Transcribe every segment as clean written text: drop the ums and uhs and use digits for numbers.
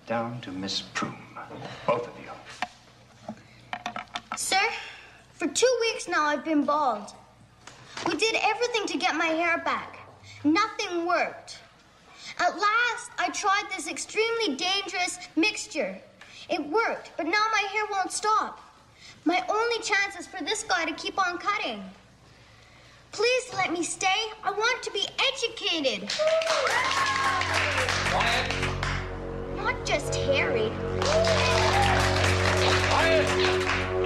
down to Miss Prune. Both of you. Sir, for 2 weeks now I've been bald. We did everything to get my hair back. Nothing worked. At last, I tried this extremely dangerous mixture. It worked, but now my hair won't stop. My only chance is for this guy to keep on cutting. Please let me stay. I want to be educated. Quiet. Not just harried. Quiet.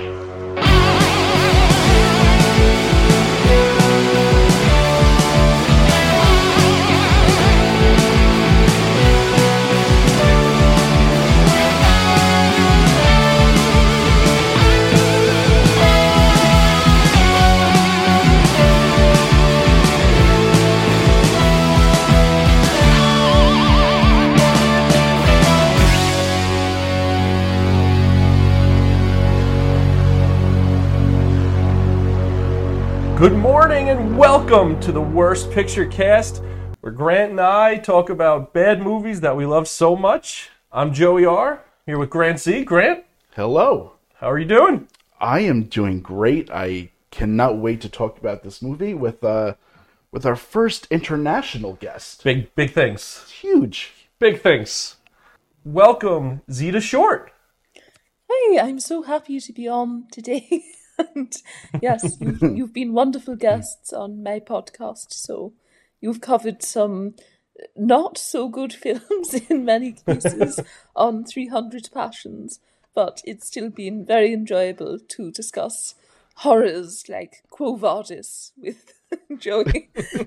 Good morning and welcome to the Worst Picture Cast, where Grant and I talk about bad movies that we love so much. I'm Joey R, here with Grant Z. Grant, hello. How are you doing? I am doing great. I cannot wait to talk about this movie with our first international guest. Big things. It's huge. Big things. Welcome, Zeta Short. Hey, I'm so happy to be on today. And yes, you've been wonderful guests on my podcast, so you've covered some not so good films in many cases on 300 Passions, but it's still been very enjoyable to discuss horrors like Quo Vadis with Joey.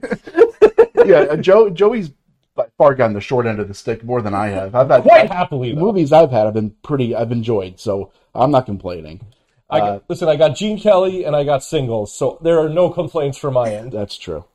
Yeah, Joey's by far gotten the short end of the stick more than I have. Happily, the movies I've had I've enjoyed, so I'm not complaining. Listen, I got Gene Kelly and I got Singles, so there are no complaints from my end. That's true.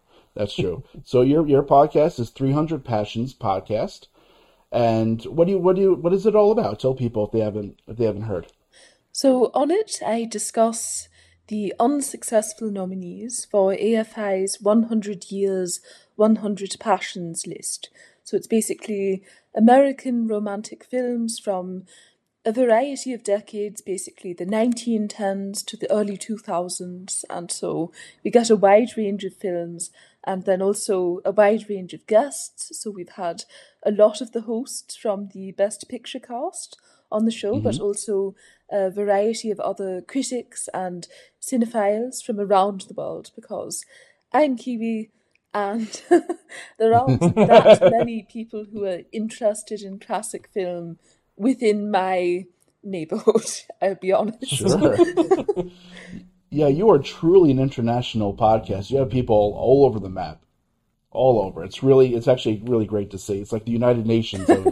So your podcast is 300 Passions Podcast, and what is it all about? Tell people if they haven't heard. So on it, I discuss the unsuccessful nominees for AFI's 100 Years, 100 Passions list. So it's basically American romantic films from a variety of decades, basically the 1910s to the early 2000s, and so we get a wide range of films and then also a wide range of guests. So we've had a lot of the hosts from the Best Picture cast on the show, but also a variety of other critics and cinephiles from around the world, because I'm Kiwi and there aren't that many people who are interested in classic film within my neighborhood, I'll be honest. Sure. Yeah, you are truly an international podcast. You have people all over the map. All over. It's actually really great to see. It's like the United Nations of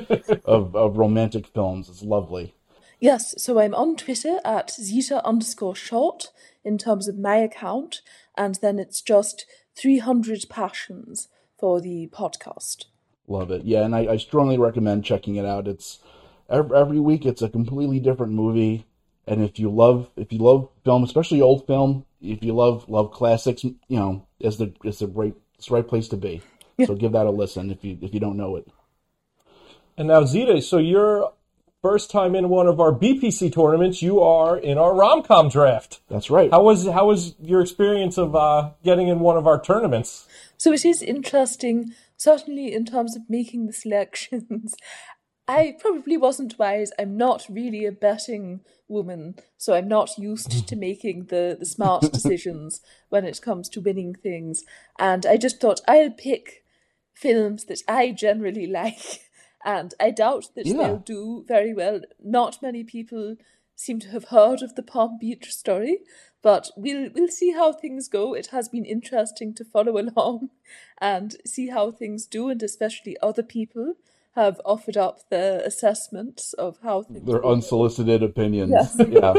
of romantic films. It's lovely. Yes, so I'm on Twitter at Zeta_short in terms of my account, and then it's just 300 Passions for the podcast. Love it. Yeah, and I strongly recommend checking it out. It's every week it's a completely different movie, and if you love film, especially old film, if you love classics, it's the right place to be. Yeah. So give that a listen if you don't know it. And now Zeta, so you're first time in one of our BPC tournaments. You are in our rom-com draft. That's right. How was your experience of getting in one of our tournaments? So it is interesting. Certainly in terms of making the selections, I probably wasn't wise. I'm not really a betting woman, so I'm not used to making the smart decisions when it comes to winning things. And I just thought I'll pick films that I generally like, and I doubt that they'll do very well. Not many people seem to have heard of the Palm Beach story, but we'll see how things go. It has been interesting to follow along and see how things do, and especially other people have offered up their assessments of how things their go. Unsolicited opinions. Yes. Yeah.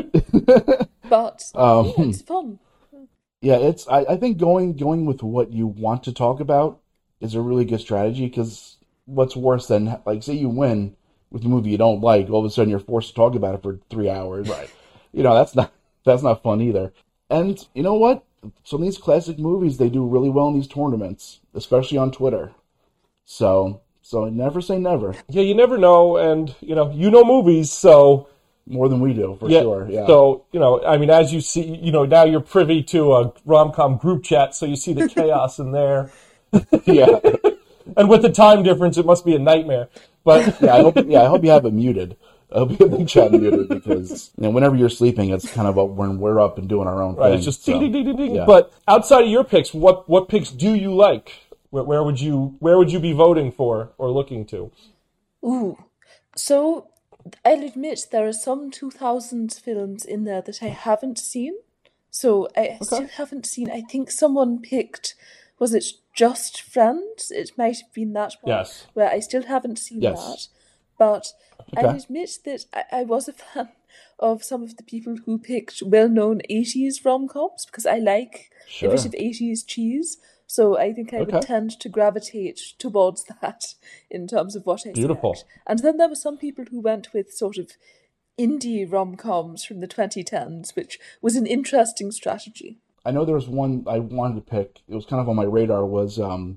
But it's fun. Yeah, I think going with what you want to talk about is a really good strategy, because what's worse than, like, say you win with a movie you don't like, all of a sudden you're forced to talk about it for 3 hours. Right. That's not fun either. And you know what? Some of these classic movies, they do really well in these tournaments, especially on Twitter. So So never say never. Yeah, you never know, and you know movies, so More than we do, for sure. Yeah. So I mean, as you see, now you're privy to a rom-com group chat, so you see the chaos in there. Yeah. And with the time difference, it must be a nightmare. But I hope you have it muted. I hope you have the chat muted because whenever you're sleeping, it's kind of when we're up and doing our own thing. right, it's just ding, ding, ding, ding, ding. Yeah. But outside of your picks, what picks do you like? Where would you be voting for or looking to? Ooh. So, I'll admit there are some 2000s films in there that I haven't seen. So, I still haven't seen. I think someone picked, was it Just Friends? It might have been that one. Yes. Where I still haven't seen Yes. that. But I'll Okay. admit that I was a fan of some of the people who picked well-known 80s rom-coms because I like Sure. a bit of 80s cheese. So I think I Okay. would tend to gravitate towards that in terms of what I Beautiful. select. And then there were some people who went with sort of indie rom-coms from the 2010s, which was an interesting strategy. I know there was one I wanted to pick. It was kind of on my radar. Was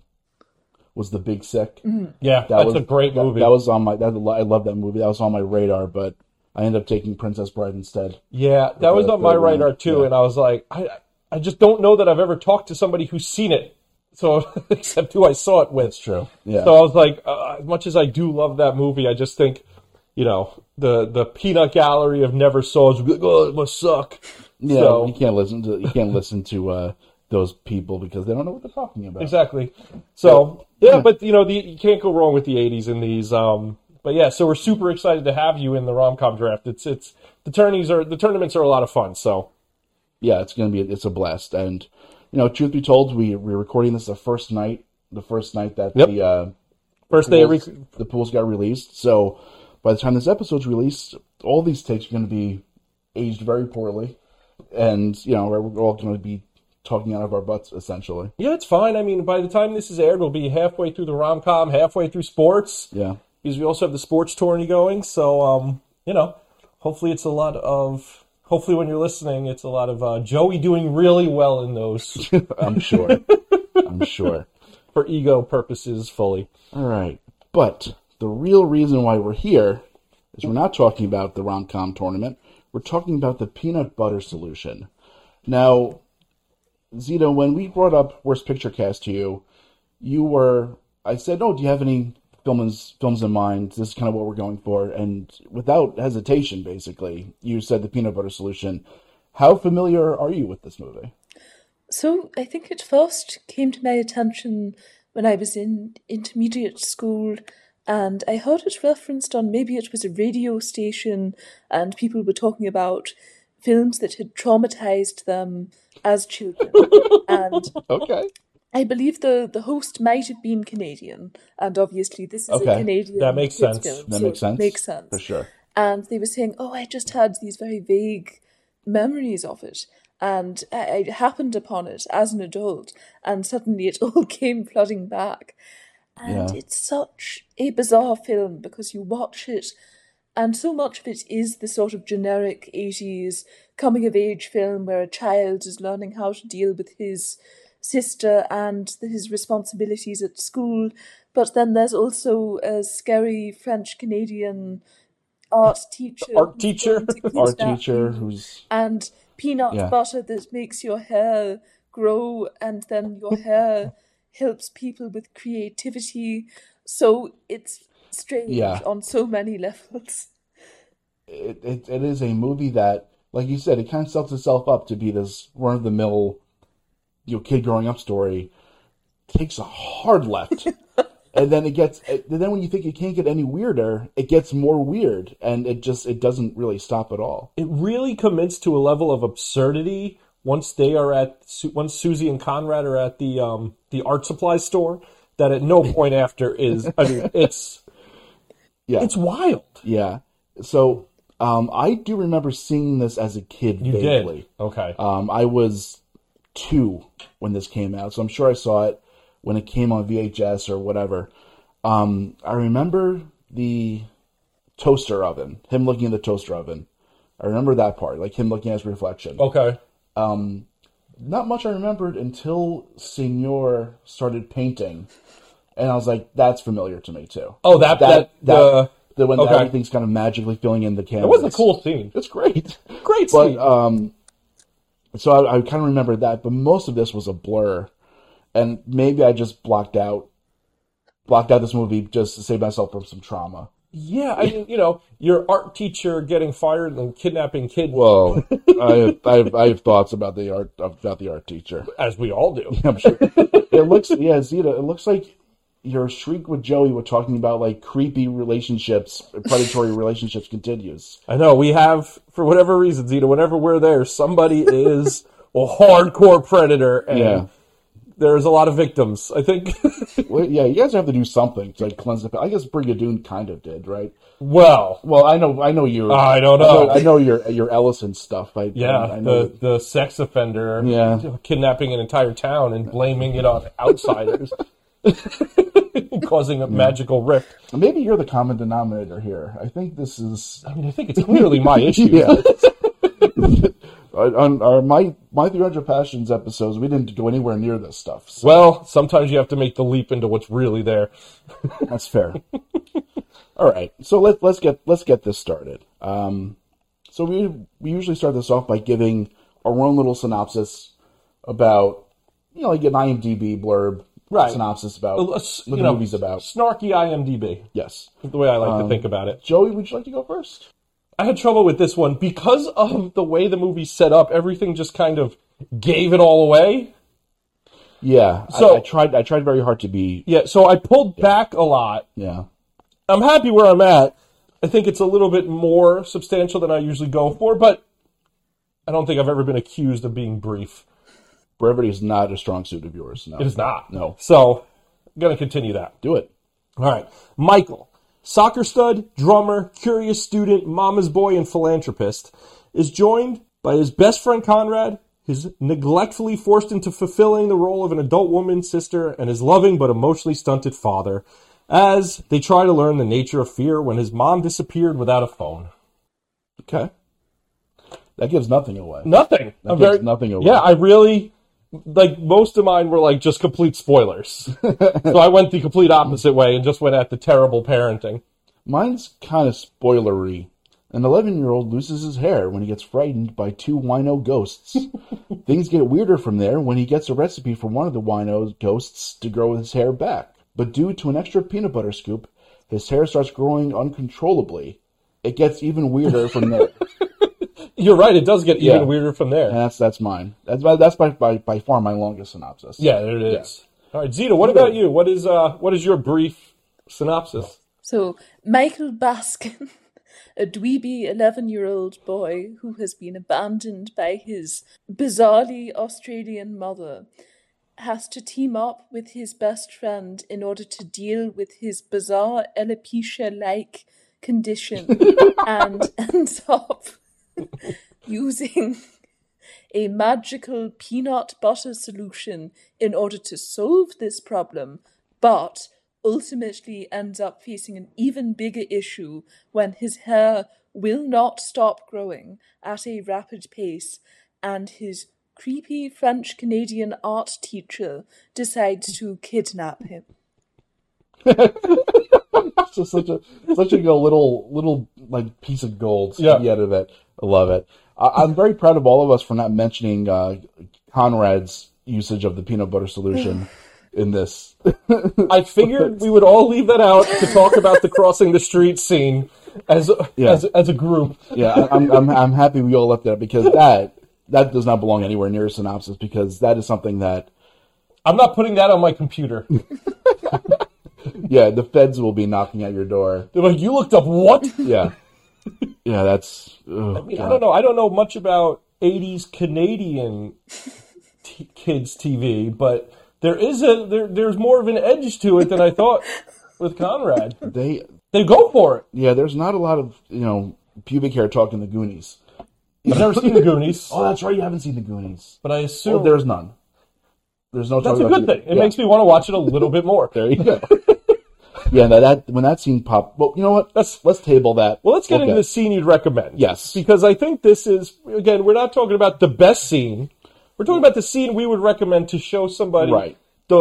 The Big Sick? Yeah, that's a great movie. That was on my. I love that movie. That was on my radar, but I ended up taking Princess Bride instead. Yeah, that was on my third one, radar too, yeah. and I was like, I just don't know that I've ever talked to somebody who's seen it. So, except who I saw it with. That's true. Yeah. So I was like, as much as I do love that movie, I just think, the peanut gallery of never saws would be like, oh, it must suck. Yeah, So- you can't listen to those people because they don't know what they're talking about. Exactly. So but you can't go wrong with the '80s in these. But yeah, so we're super excited to have you in the rom-com draft. It's the tournaments are a lot of fun. So Yeah, it's a blast. And truth be told, we're recording this the first night that Yep. the first day the pools got released. So by the time this episode's released, all these takes are going to be aged very poorly, and we're all going to be talking out of our butts essentially. yeah, it's fine. I mean, by the time this is aired, we'll be halfway through the rom-com, halfway through sports. Yeah. Because we also have the sports tourney going. So hopefully it's a lot of. Hopefully, when you're listening, it's a lot of Joey doing really well in those I'm sure. I'm sure. for ego purposes fully. All right. But the real reason why we're here is we're not talking about the rom-com tournament. We're talking about the peanut butter solution. Now, Zito, when we brought up Worst Picture Cast to you, I said, oh, do you have any films in mind? This is kind of what we're going for. And without hesitation, basically, you said the peanut butter solution. How familiar are you with this movie? So I think it first came to my attention when I was in intermediate school, and I heard it referenced on, maybe it was a radio station, and people were talking about films that had traumatized them as children. And Okay. I believe the host might have been Canadian, and obviously this is Okay. a Canadian That makes kids' sense. film, That so makes sense. it makes sense. For sure. And they were saying, oh, I just had these very vague memories of it. And I happened upon it as an adult, and suddenly it all came flooding back. And Yeah. it's such a bizarre film because you watch it, and so much of it is the sort of generic 80s coming-of-age film where a child is learning how to deal with his sister and his responsibilities at school. But then there's also a scary French-Canadian art teacher. Art teacher? who's going to Art kidnap teacher you, who's... and peanut Yeah. butter that makes your hair grow, and then your hair helps people with creativity. So it's strange Yeah. on so many levels. It is a movie that, like you said, it kind of sets itself up to be this run-of-the-mill, kid growing up story. Takes a hard left, and then then when you think it can't get any weirder, it gets more weird, and it doesn't really stop at all. It really commits to a level of absurdity once Susie and Conrad are at the art supply store. That at no point after is. I mean, it's wild. Yeah. So I do remember seeing this as a kid You vaguely. did. Okay. I was 2 when this came out, so I'm sure I saw it when it came on VHS or whatever. I remember the toaster oven, him looking in the toaster oven. I remember that part, like him looking at his reflection. Okay. Not much I remembered until Senor started painting And I was like, that's familiar to me too. Oh, when okay. everything's kind of magically filling in the canvas. It was a cool scene. It's great. Great scene. But, so I kind of remember that, but most of this was a blur. And maybe I just blocked out this movie just to save myself from some trauma. Yeah, I mean, your art teacher getting fired and kidnapping kids. Whoa, I have thoughts about the art teacher, as we all do. I'm sure. Zeta, it looks like your Shriek with Joey were talking about like creepy relationships, predatory relationships continues. I know we have, for whatever reason, Zeta. Whenever we're there, somebody is a hardcore predator, and there's a lot of victims. I think. Well, yeah, you guys have to do something to like cleanse the. I guess Brigadoon kind of did, right? Well, I know you. I don't know. I know your Ellison stuff. I know the sex offender, Yeah. kidnapping an entire town and blaming it on outsiders, causing a magical rift. Maybe you're the common denominator here. I think this is. I mean, I think it's clearly my issue. Yeah. On our my 300 Passions episodes, we didn't go anywhere near this stuff. So. Well, sometimes you have to make the leap into what's really there. That's fair. All right, so let's get this started. So we usually start this off by giving our own little synopsis about, like an IMDb blurb, synopsis about what the movie's about. Snarky IMDb. Yes, The way I like to think about it. Joey, would you like to go first? I had trouble with this one because of the way the movie's set up. Everything just kind of gave it all away. Yeah, so I tried very hard to be. Yeah, so I pulled back a lot. Yeah, I'm happy where I'm at. I think it's a little bit more substantial than I usually go for, but I don't think I've ever been accused of being brief. Brevity is not a strong suit of yours. No, It is not. No. So I'm going to continue that. Do it. All right. Michael, soccer stud, drummer, curious student, mama's boy, and philanthropist, is joined by his best friend Conrad, his neglectfully forced into fulfilling the role of an adult woman, sister, and his loving but emotionally stunted father, as they try to learn the nature of fear when his mom disappeared without a phone. Okay. That gives nothing away. Nothing. That gives nothing away. Yeah, I really... most of mine were just complete spoilers. So I went the complete opposite way and just went at the terrible parenting. Mine's kind of spoilery. An 11-year-old loses his hair when he gets frightened by two wino ghosts. Things get weirder from there when he gets a recipe from one of the wino ghosts to grow his hair back. But due to an extra peanut butter scoop, his hair starts growing uncontrollably. It gets even weirder from there. You're right, it does get even weirder from there. And that's mine. That's by far my longest synopsis. Yeah, it is. Yeah. All right, Zita, what about you? What is your brief synopsis? So, Michael Baskin, a dweeby 11-year-old boy who has been abandoned by his bizarrely Australian mother, has to team up with his best friend in order to deal with his bizarre alopecia-like condition and ends up using a magical peanut butter solution in order to solve this problem, but ultimately ends up facing an even bigger issue when his hair will not stop growing at a rapid pace and his creepy French-Canadian art teacher decides to kidnap him. So such a little piece of gold out of it. I love it. I'm very proud of all of us for not mentioning Conrad's usage of the peanut butter solution in this. I figured we would all leave that out to talk about the crossing the street scene as a group. Yeah, I'm happy we all left that because that does not belong anywhere near a synopsis because that is something that I'm not putting that on my computer. Yeah, the feds will be knocking at your door. They're like, you looked up what? Yeah. Yeah, that's... I don't know. I don't know much about 80s Canadian kids TV, but there's more of an edge to it than I thought with Conrad. They go for it. Yeah, there's not a lot of, pubic hair talk in the Goonies. I've never seen the Goonies. Oh, that's right, you haven't seen the Goonies. But I assume... Oh, there's none. There's no talk That's a good thing. It makes me want to watch it a little bit more. There you go. Yeah, when that scene popped... Well, you know what? Let's table that. Well, let's get into the scene you'd recommend. Yes. Because I think this is... Again, we're not talking about the best scene. We're talking about the scene we would recommend to show somebody... Right.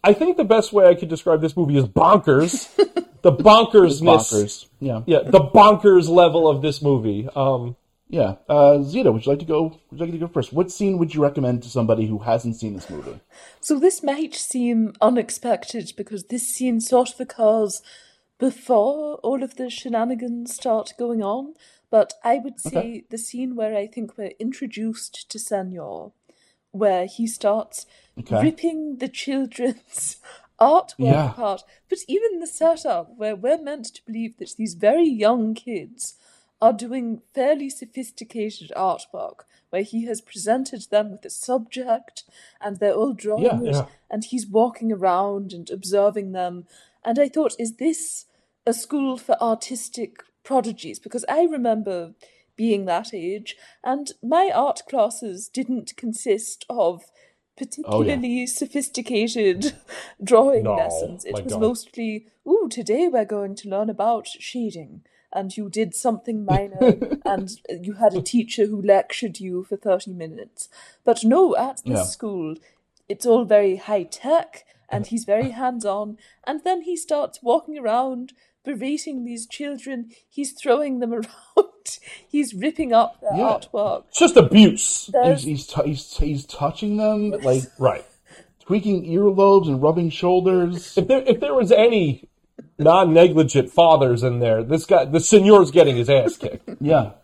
I think the best way I could describe this movie is bonkers. The bonkersness. Bonkers. Yeah. Yeah, the bonkers level of this movie. Yeah. Zita, would you like to go first? What scene would you recommend to somebody who hasn't seen this movie? So this might seem unexpected because this scene sort of occurs before all of the shenanigans start going on, but I would say the scene where I think we're introduced to Senor, where he starts ripping the children's artwork apart, but even the setup where we're meant to believe that these very young kids are doing fairly sophisticated artwork, where he has presented them with a subject and they're all drawing it, and he's walking around and observing them. And I thought, is this a school for artistic prodigies? Because I remember being that age, and my art classes didn't consist of particularly sophisticated drawing lessons. It was mostly, today we're going to learn about shading. And you did something minor, and you had a teacher who lectured you for 30 minutes. But no, at this school, it's all very high-tech, and he's very hands-on, and then he starts walking around, berating these children, he's throwing them around, he's ripping up their artwork. It's just abuse. He's touching them, like, tweaking earlobes and rubbing shoulders. If there was any non-negligent fathers in there, the senor's getting his ass kicked. Yes.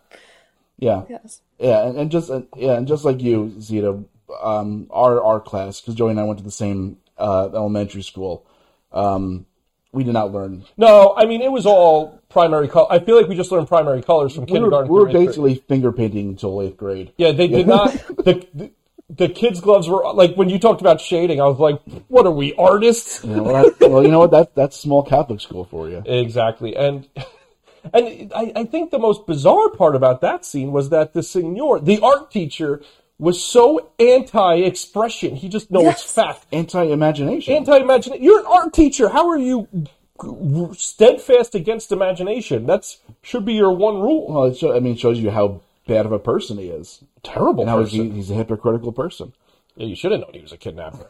And just like you, Zita, our class, because Joey and I went to the same elementary school, we did not learn. No, I mean, it was all primary color. I feel like we just learned primary colors from kindergarten. We were basically finger painting until 8th grade. Yeah, they did not. The kids' gloves were, like, when you talked about shading, I was like, what are we, artists? Well, you know what? That's small Catholic school for you. Exactly. And I think the most bizarre part about that scene was that the art teacher, was so anti-expression. He just knows it's fact. Anti-imagination. You're an art teacher. How are you steadfast against imagination? That should be your one rule. Well, it shows you how bad of a person he is. Terrible and person. He's a hypocritical person. Yeah, you should have known he was a kidnapper.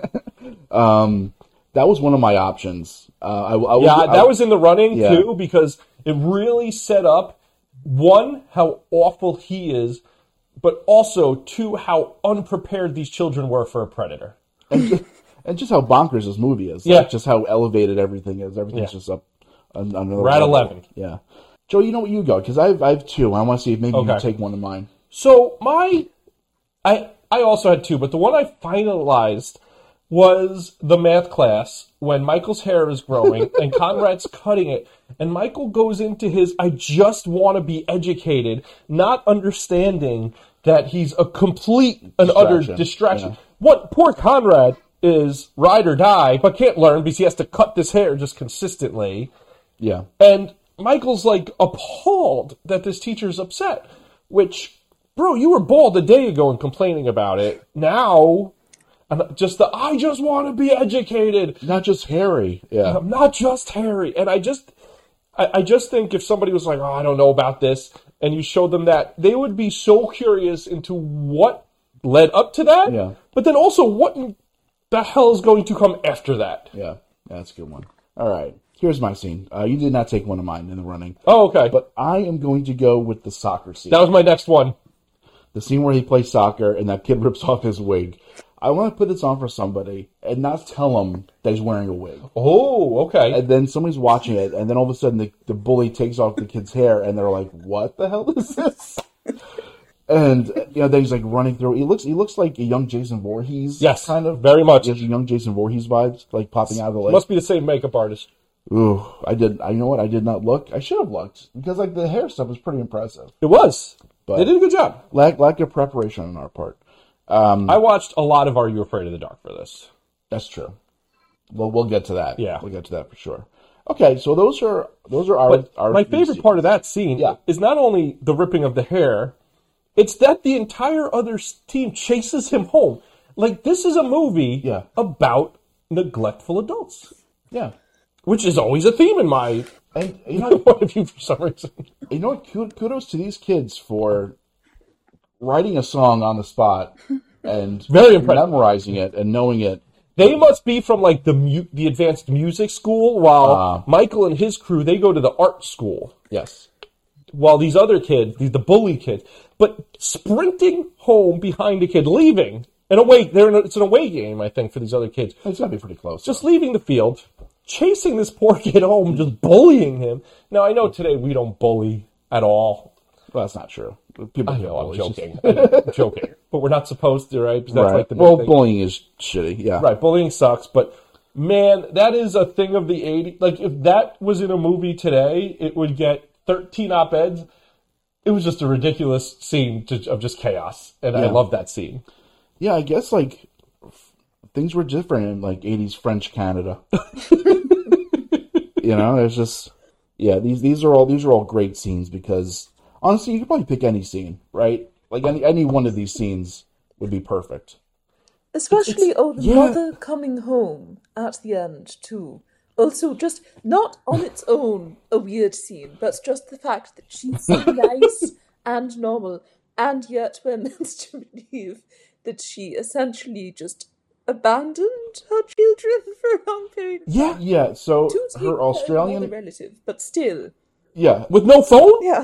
That was one of my options. That was in the running, too, because it really set up, one, how awful he is, but also, two, how unprepared these children were for a predator. And just how bonkers this movie is. Like, just how elevated everything is. Everything's just up another We're at 11. Yeah. Joe, you know what you go? Because I have two. I want to see if maybe you can take one of mine. So, I also had two, but the one I finalized was the math class when Michael's hair is growing and Conrad's cutting it, and Michael goes into his I just want to be educated, not understanding that he's a complete and utter distraction. Poor Conrad is ride or die, but can't learn because he has to cut this hair just consistently. Yeah. And Michael's like appalled that this teacher's upset, which, bro, you were bald a day ago and complaining about it. Now, I just want to be educated. Not just hairy. Yeah. Not just hairy. And I just think if somebody was like, I don't know about this, and you showed them that, they would be so curious into what led up to that. Yeah. But then also what the hell is going to come after that? Yeah. That's a good one. All right. Here's my scene. You did not take one of mine in the running. Oh, okay. But I am going to go with the soccer scene. That was my next one. The scene where he plays soccer and that kid rips off his wig. I want to put this on for somebody and not tell him that he's wearing a wig. Oh, okay. And then somebody's watching it, and then all of a sudden the bully takes off the kid's hair, and they're like, "What the hell is this?" And then he's like running through. He looks like a young Jason Voorhees. Yes, kind of very much. He has a young Jason Voorhees vibes, like popping out of the lake. Must be the same makeup artist. Ooh, I did. You know what? I did not look. I should have looked because like the hair stuff was pretty impressive. It was. But they did a good job. Lack of preparation on our part. I watched a lot of Are You Afraid of the Dark for this. That's true. Well, we'll get to that. Yeah, we'll get to that for sure. Okay, so those are our. My favorite part of that scene is not only the ripping of the hair, it's that the entire other team chases him home. Like, this is a movie about neglectful adults. Yeah, which is always a theme in my point of view for some reason. You know what? Kudos to these kids for writing a song on the spot and very memorizing it and knowing it They must be from like the advanced music school, while Michael and his crew, they go to the art school. Yes. While these other kids, the bully kids, but sprinting home behind a kid, leaving it's an away game, I think, for these other kids. It's gotta be pretty close. Just leaving the field, chasing this poor kid home, just bullying him. Now, I know today we don't bully at all. Well, that's not true. People I feel know, I'm bullies. joking. I'm joking. But we're not supposed to, right? Because that's like the big thing. bullying is shitty, yeah. Right, bullying sucks, but man, that is a thing of the 80s. Like, if that was in a movie today, it would get 13 op-eds. It was just a ridiculous scene of just chaos, and I love that scene. Yeah, I guess, like, things were different in, like, 80s French Canada. There's just... Yeah, these are all great scenes because, honestly, you could probably pick any scene, right? Like, any one of these scenes would be perfect. Especially, the mother coming home at the end, too. Also, just not on its own a weird scene, but just the fact that she's so nice and normal, and yet we're meant to believe that she essentially just abandoned her children for a long period of time. Yeah, so To take her Australian... another relative, but still. Yeah. With no phone? Yeah.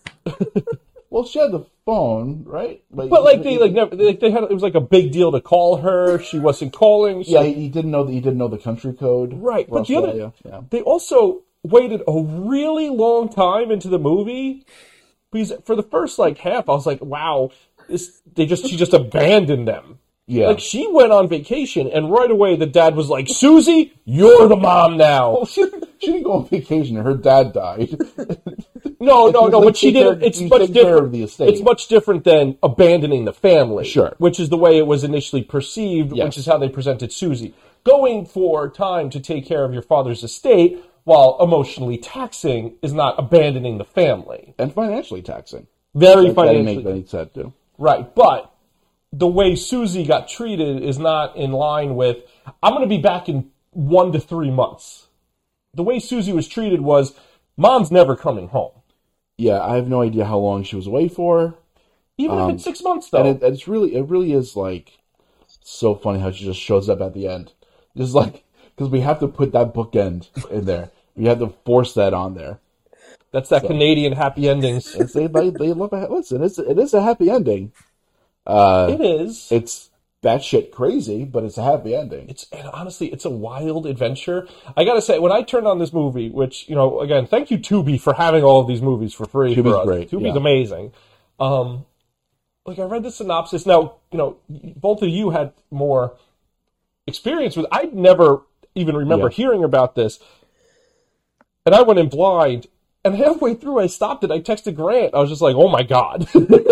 Well, she had the phone, right? But they had, it was like a big deal to call her. She wasn't calling. So. Yeah, he didn't know the country code. Right, but Australia. they also waited a really long time into the movie because for the first like half, I was like, wow, she just abandoned them. Yeah. Like, she went on vacation, and right away the dad was like, Susie, you're the mom now. Well, she didn't go on vacation. Her dad died. No, but she didn't. It's much different. Of the estate. It's much different than abandoning the family. Sure. Which is the way it was initially perceived, Yes. which is how they presented Susie. Going for time to take care of your father's estate while emotionally taxing is not abandoning the family. And financially taxing. Very That financially. he said too. Right, but the way Susie got treated is not in line with, I'm going to be back in 1 to 3 months. The way Susie was treated was, Mom's never coming home. Yeah, I have no idea how long she was away for. Even if it's 6 months, though. And it really is, like, so funny how she just shows up at the end. Just like, because we have to put that bookend in there. We have to force that on there. That's that Canadian happy endings. They love it. Listen, it is a happy ending. It is. It's batshit crazy, but it's a happy ending. And honestly, it's a wild adventure. I gotta say, when I turned on this movie, which, again, thank you, Tubi, for having all of these movies for free. Tubi's for us. great. Tubi's yeah. amazing. I read the synopsis. Now, both of you had more experience with. I never even remember hearing about this, and I went in blind. And halfway through, I stopped it. I texted Grant. I was just like, "Oh my god!"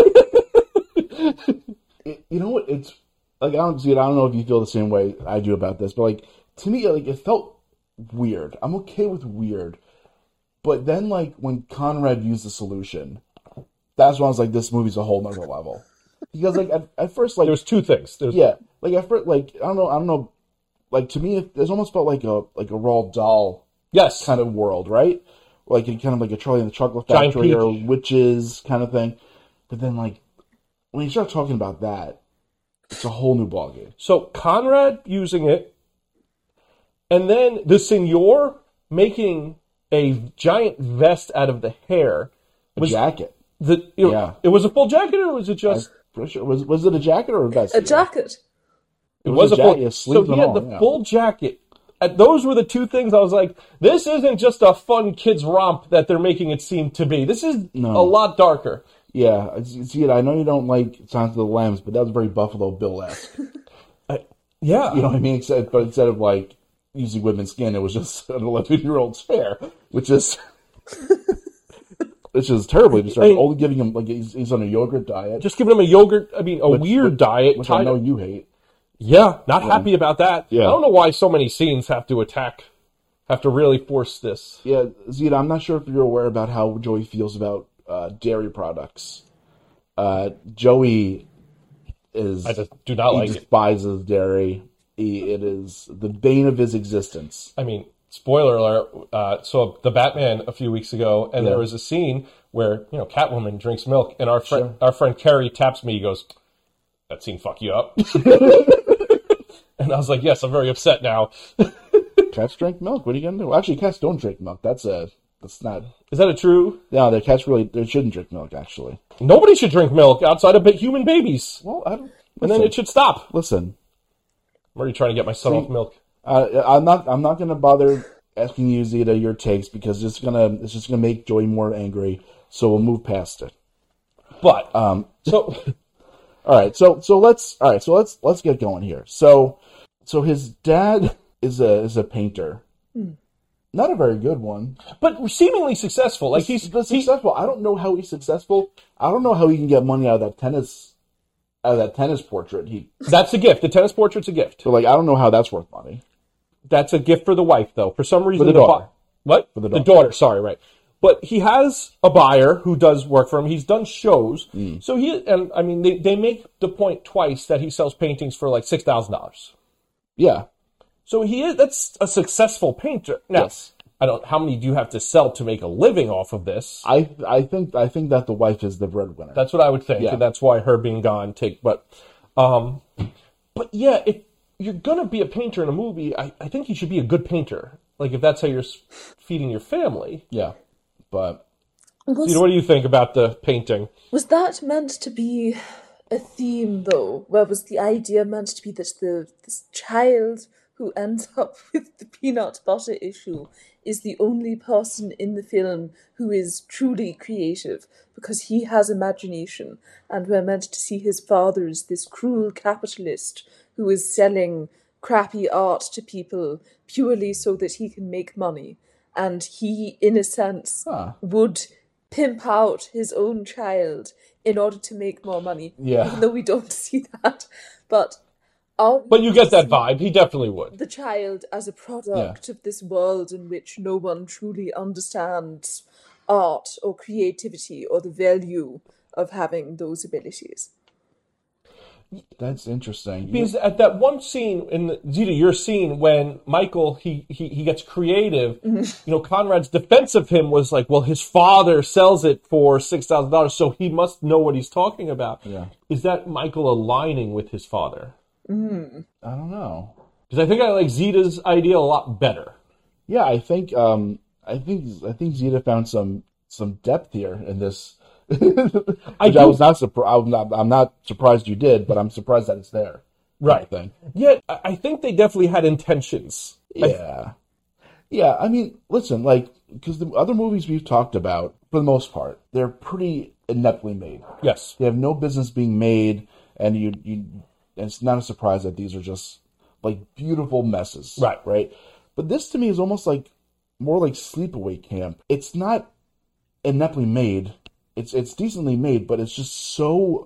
You know what? It's like I don't know if you feel the same way I do about this, but like to me, like it felt weird. I'm okay with weird, but then like when Conrad used the solution, that's when I was like, this movie's a whole nother level. Because like at first, like there was two things. Like at first, like I don't know, like to me, it almost felt like a Roald Dahl kind of world, right? Like kind of like a Charlie and the Chocolate Factory or witches kind of thing. But then like when you start talking about that, it's a whole new ballgame. So Conrad using it, and then the Signor making a giant vest out of the hair. A jacket. It was a full jacket, or was it just? Sure. Was it a jacket or a vest? A jacket. It was a full. So he had the full jacket. Those were the two things I was like, this isn't just a fun kids romp that they're making it seem to be. This is a lot darker. Yeah, see, I know you don't like Silence of the Lambs, but that was very Buffalo Bill-esque. Yeah. You know what I mean? But instead of like using women's skin, it was just an 11-year-old's hair, which is terrible. He starts only giving him like he's on a yogurt diet. Just giving him a yogurt. I mean, weird diet. Which I know you hate. Yeah, not happy about that. Yeah. I don't know why so many scenes have to really force this. Yeah, Zita, I'm not sure if you're aware about how Joey feels about dairy products. Joey is... I just do not like it. He despises dairy. It is the bane of his existence. I mean, spoiler alert, so the Batman a few weeks ago, and there was a scene where, Catwoman drinks milk, and our friend Kerry taps me, he goes, that scene fuck you up. And I was like, yes, I'm very upset now. Cats drink milk. What are you gonna do? Actually, cats don't drink milk. That's not. Is that a true? No, the cats they shouldn't drink milk. Actually, Nobody should drink milk outside of human babies. well, I don't. And then it should stop. Listen. I'm already trying to get my son off milk. I'm not gonna bother asking you, Zeta, your takes because it's just gonna make Joey more angry. So we'll move past it. But All right, so let's get going here. So his dad is a painter, not a very good one, but seemingly successful. Like he's successful. I don't know how he's successful. I don't know how he can get money out of that tennis portrait. That's a gift. The tennis portrait's a gift. So I don't know how that's worth money. That's a gift for the wife, though. For some reason, For the daughter. What? For the The daughter. daughter. Sorry, right. But he has a buyer who does work for him. He's done shows. So they make the point twice that he sells paintings for like $6,000. Yeah. So that's a successful painter. Now, Yes. how many do you have to sell to make a living off of this? I think that the wife is the breadwinner. That's what I would think. Yeah. And that's why her being gone but yeah, if you're going to be a painter in a movie, I think you should be a good painter. Like if that's how you're feeding your family. Yeah. But What do you think about the painting? Was that meant to be a theme, though? Where was the idea meant to be that this child who ends up with the peanut butter issue is the only person in the film who is truly creative because he has imagination, and we're meant to see his father as this cruel capitalist who is selling crappy art to people purely so that he can make money, and he, in a sense, would pimp out his own child in order to make more money. Yeah. Even though we don't see that. But you get that vibe. He definitely would. the child as a product of this world in which no one truly understands art or creativity or the value of having those abilities. that's interesting. Because at that one scene Zita, your scene when Michael he gets creative, Conrad's defense of him was like, well, his father sells it for $6,000, so he must know what he's talking about. Yeah. Is that Michael aligning with his father? I don't know. Because I think I like Zita's idea a lot better. Yeah, I think Zeta found some depth here in this. I'm not surprised you did, but I'm surprised that it's there. Right. Thing. Yeah, I think they definitely had intentions. Yeah. I mean, listen, because the other movies we've talked about, for the most part, they're pretty ineptly made. Yes. They have no business being made, and it's not a surprise that these are just beautiful messes. Right. But this to me is almost more like Sleepaway Camp. It's not ineptly made. It's decently made, but it's just so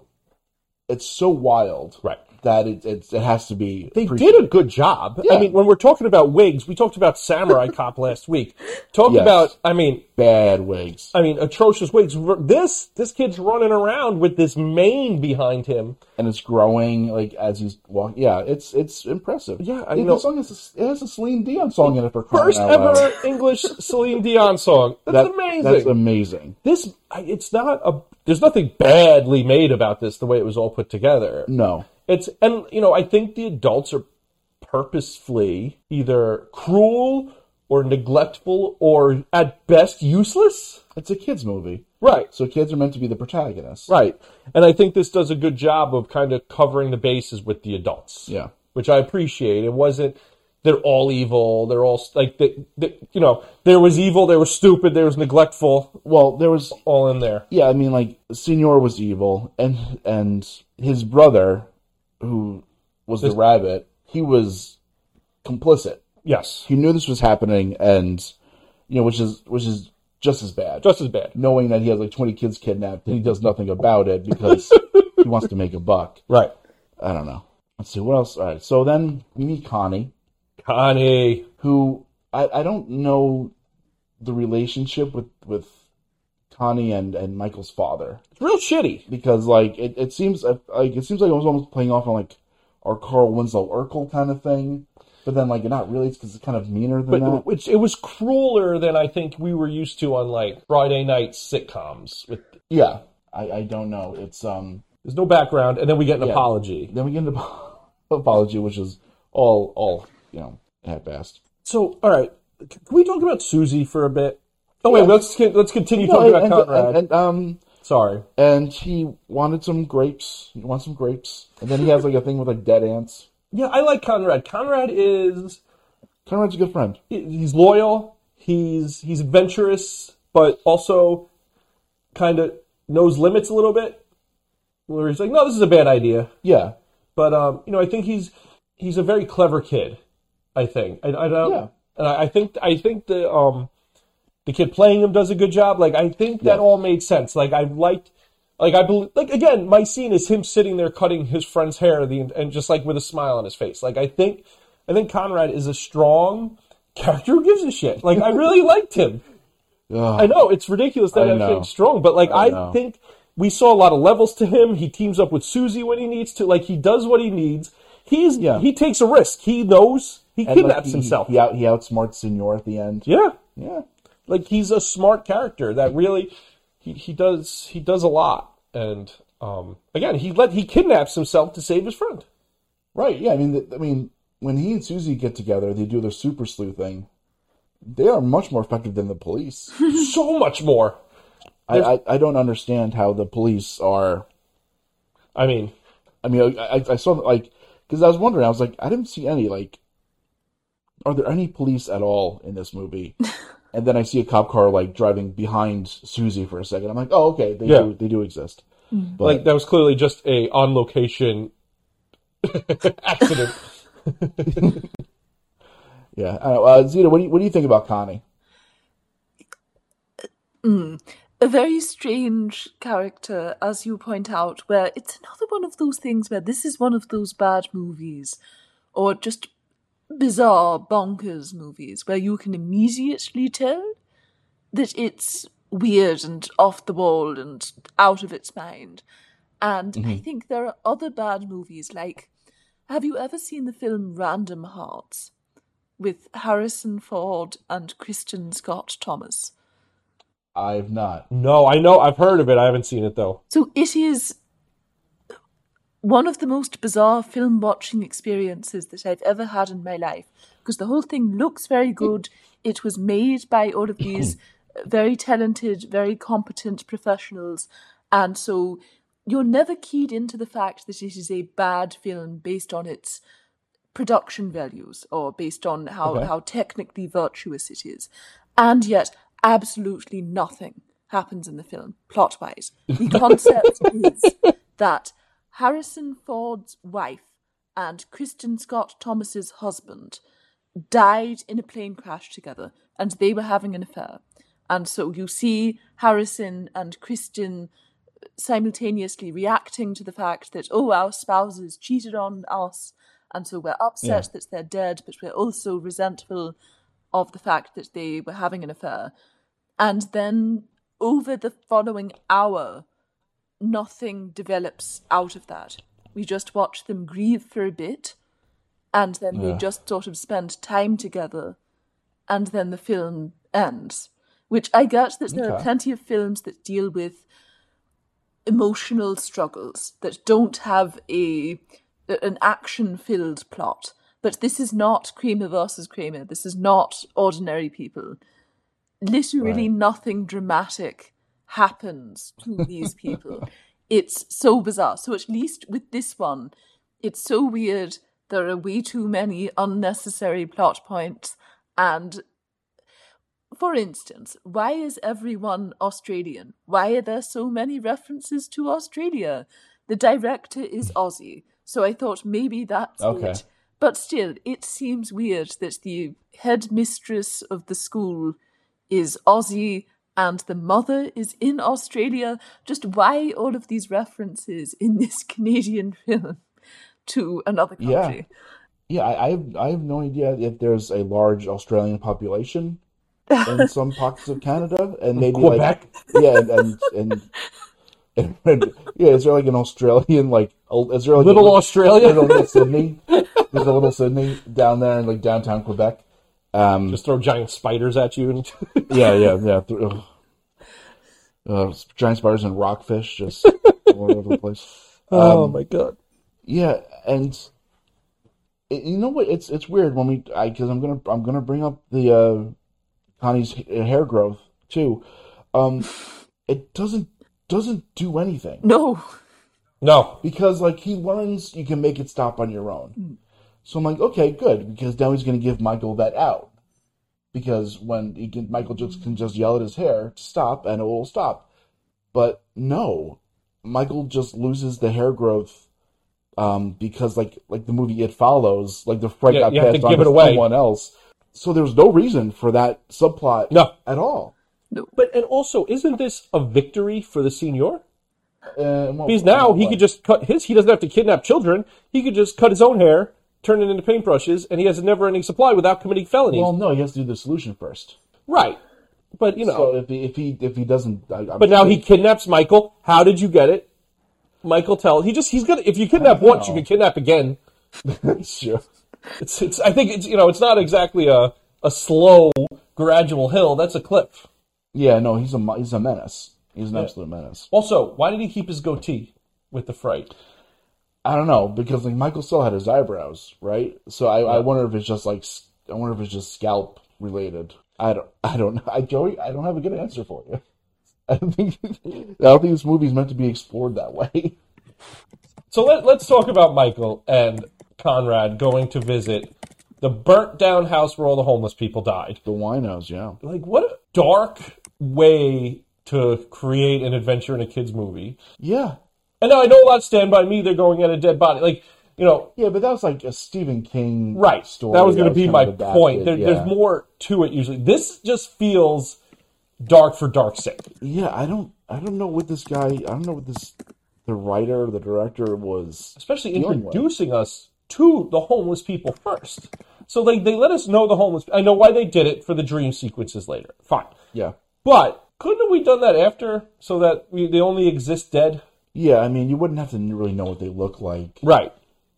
wild, Right. that it has to be. They did a good job. Yeah. I mean, when we're talking about wigs, we talked about Samurai Cop last week. Yes. About, Bad wigs. atrocious wigs. This kid's running around with this mane behind him. And it's growing as he's walking. Yeah, it's impressive. Yeah, The song it has a Celine Dion song in it for crying First out loud. ever English Celine Dion song. That's amazing. That's amazing. There's nothing badly made about this, the way it was all put together. No. I think the adults are purposefully either cruel or neglectful or at best useless. It's a kid's movie. Right. So kids are meant to be the protagonists. Right. And I think this does a good job of kind of covering the bases with the adults. Yeah. Which I appreciate. It wasn't, they're all evil. They're all, there was evil, there was stupid, there was neglectful. Well, there was all in there. Yeah, Senor was evil, and his brother, who was the rabbit, he was complicit. Yes. He knew this was happening, and which is just as bad. Just as bad. Knowing that he has 20 kids kidnapped and he does nothing about it because he wants to make a buck. Right. I don't know. Let's see, what else? All right, so then we meet Connie. Who, I don't know the relationship with Connie and Michael's father. It's real shitty. Because, it seems like I was almost playing off on, our Carl Winslow Urkel kind of thing. But then, not really, it's because it's kind of meaner than that. It was crueler than I think we were used to on, Friday night sitcoms. Yeah, I don't know. It's, there's no background, and then we get an apology. Then we get an apology, which is all half-assed. So, all right, can we talk about Susie for a bit? Oh wait, let's continue talking about Conrad. And Sorry. And he wanted some grapes. He wants some grapes, and then he has like a thing with like dead ants. Yeah, I like Conrad. Conrad's a good friend. He's loyal. He's adventurous, but also kind of knows limits a little bit. Where he's like, no, this is a bad idea. Yeah, but I think he's a very clever kid. I think. I don't. Yeah. And I think the kid playing him does a good job. Like, I think that all made sense. Like, I believe, like, again, my scene is him sitting there cutting his friend's hair and just, like, with a smile on his face. Like, I think Conrad is a strong character who gives a shit. Like, I really liked him. I know, it's ridiculous that I think strong, but, like, I think we saw a lot of levels to him. He teams up with Susie when he needs to. Like, he does what he needs. He takes a risk. He knows he kidnaps himself. He outsmarts Senor at the end. Yeah. Yeah. Like, he's a smart character that really he does a lot. And again, he kidnaps himself to save his friend. Right. Yeah. I mean, when he and Susie get together, they do their super sleuth thing. They are much more effective than the police. So much more. I don't understand how the police are. I saw, like, because I was wondering, I was like, I didn't see any, like, are there any police at all in this movie? And then I see a cop car, like, driving behind Susie for a second. I'm like, oh, okay, they do exist. But, like, that was clearly just a on-location accident. Yeah. I don't know. Zita, what do you think about Connie? A very strange character, as you point out, where it's another one of those things where this is one of those bad movies, or just bizarre, bonkers movies, where you can immediately tell that it's weird and off the wall and out of its mind. And I think there are other bad movies, like, have you ever seen the film Random Hearts with Harrison Ford and Kristen Scott Thomas? I've not. No, I know. I've heard of it. I haven't seen it, though. So it is one of the most bizarre film watching experiences that I've ever had in my life, because the whole thing looks very good. It was made by all of these very talented, very competent professionals, and so you're never keyed into the fact that it is a bad film based on its production values or based on how technically virtuous it is. And yet, absolutely nothing happens in the film, plot-wise. The concept is that Harrison Ford's wife and Kristen Scott Thomas's husband died in a plane crash together, and they were having an affair. And so you see Harrison and Kristen simultaneously reacting to the fact that, oh, our spouses cheated on us, and so we're upset that they're dead, but we're also resentful of the fact that they were having an affair. And then over the following hour, nothing develops out of that. We just watch them grieve for a bit, and then they just sort of spend time together, and then the film ends. Which I get that there are plenty of films that deal with emotional struggles that don't have an action-filled plot. But this is not Kramer versus Kramer. This is not Ordinary People. Literally nothing dramatic happens to these people. It's so bizarre. So at least with this one, it's so weird. There are way too many unnecessary plot points. And for instance, why is everyone Australian? Why are there so many references to Australia? The director is Aussie, so I thought maybe that's it. But still, it seems weird that the headmistress of the school is Aussie and the mother is in Australia. Just why all of these references in this Canadian film to another country? Yeah, I have no idea if there's a large Australian population in some pockets of Canada, and maybe Quebec. And is there like an Australian, like, is there like Little Australia? Little Sydney? There's a little Sydney down there in like downtown Quebec. Just throw giant spiders at you. And giant spiders and rockfish just all over the place. Oh my god. Yeah, and You know what? It's weird when because I'm gonna bring up the Connie's hair growth too. It doesn't do anything. No. No. Because like he learns you can make it stop on your own. So I'm like, okay, good, because now he's going to give Michael that out. Because Michael just can just yell at his hair to stop, and it will stop. But no, Michael just loses the hair growth because like the movie It Follows, like the fright got you have passed to on give to it away. someone else. So there's no reason for that subplot at all. But and also, isn't this a victory for the senior? Well, Because now he could just cut his. He doesn't have to kidnap children. He could just cut his own hair, turn it into paintbrushes, and he has a never-ending supply without committing felonies. Well, no, he has to do the solution first. Right, but you know. So if he doesn't, But now he kidnaps Michael. How did you get it? Michael he's gonna. If you kidnap once, you can kidnap again. Sure. It's. I think it's not exactly a slow, gradual hill. That's a cliff. Yeah, no, he's a menace. He's an absolute menace. Also, why did he keep his goatee with the fright? I don't know, because like Michael still had his eyebrows, right? So I wonder if it's just scalp related. I don't know. Joey, I don't have a good answer for you. I don't think this movie's meant to be explored that way. So let's talk about Michael and Conrad going to visit the burnt down house where all the homeless people died. The winos, yeah. Like, what a dark way to create an adventure in a kid's movie. Yeah. And now I know a lot Stand By Me, they're going at a dead body. Like, Yeah, but that was like a Stephen King story. That was going to be my point. There's more to it usually. This just feels dark for dark's sake. Yeah, I don't know what this guy, the writer, the director was. Especially introducing us to the homeless people first. So they let us know the homeless. I know why they did it for the dream sequences later. Fine. Yeah. But couldn't we done that after so that they only exist dead? Yeah, I mean, you wouldn't have to really know what they look like. Right.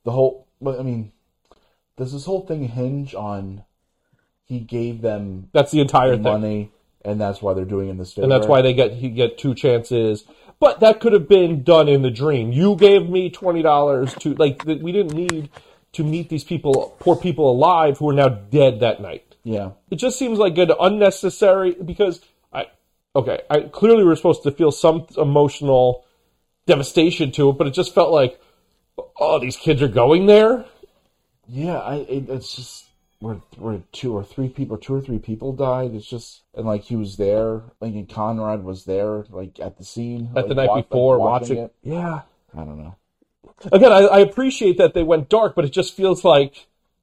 Does this whole thing hinge on he gave them that's the entire money, and that's why they're doing in this favor? And that's why he get 2 chances. But that could have been done in the dream. You gave me $20 to we didn't need to meet these people, poor people alive who are now dead that night. Yeah. It just seems like an unnecessary because I clearly we're supposed to feel some emotional devastation to it, but it just felt like, oh, these kids are going there. Yeah, it's just where 2 or 3 people died. It's just and like he was there, like and Conrad was there, like at the scene at the night before watching it. Yeah, I don't know. Again, I appreciate that they went dark, but it just feels like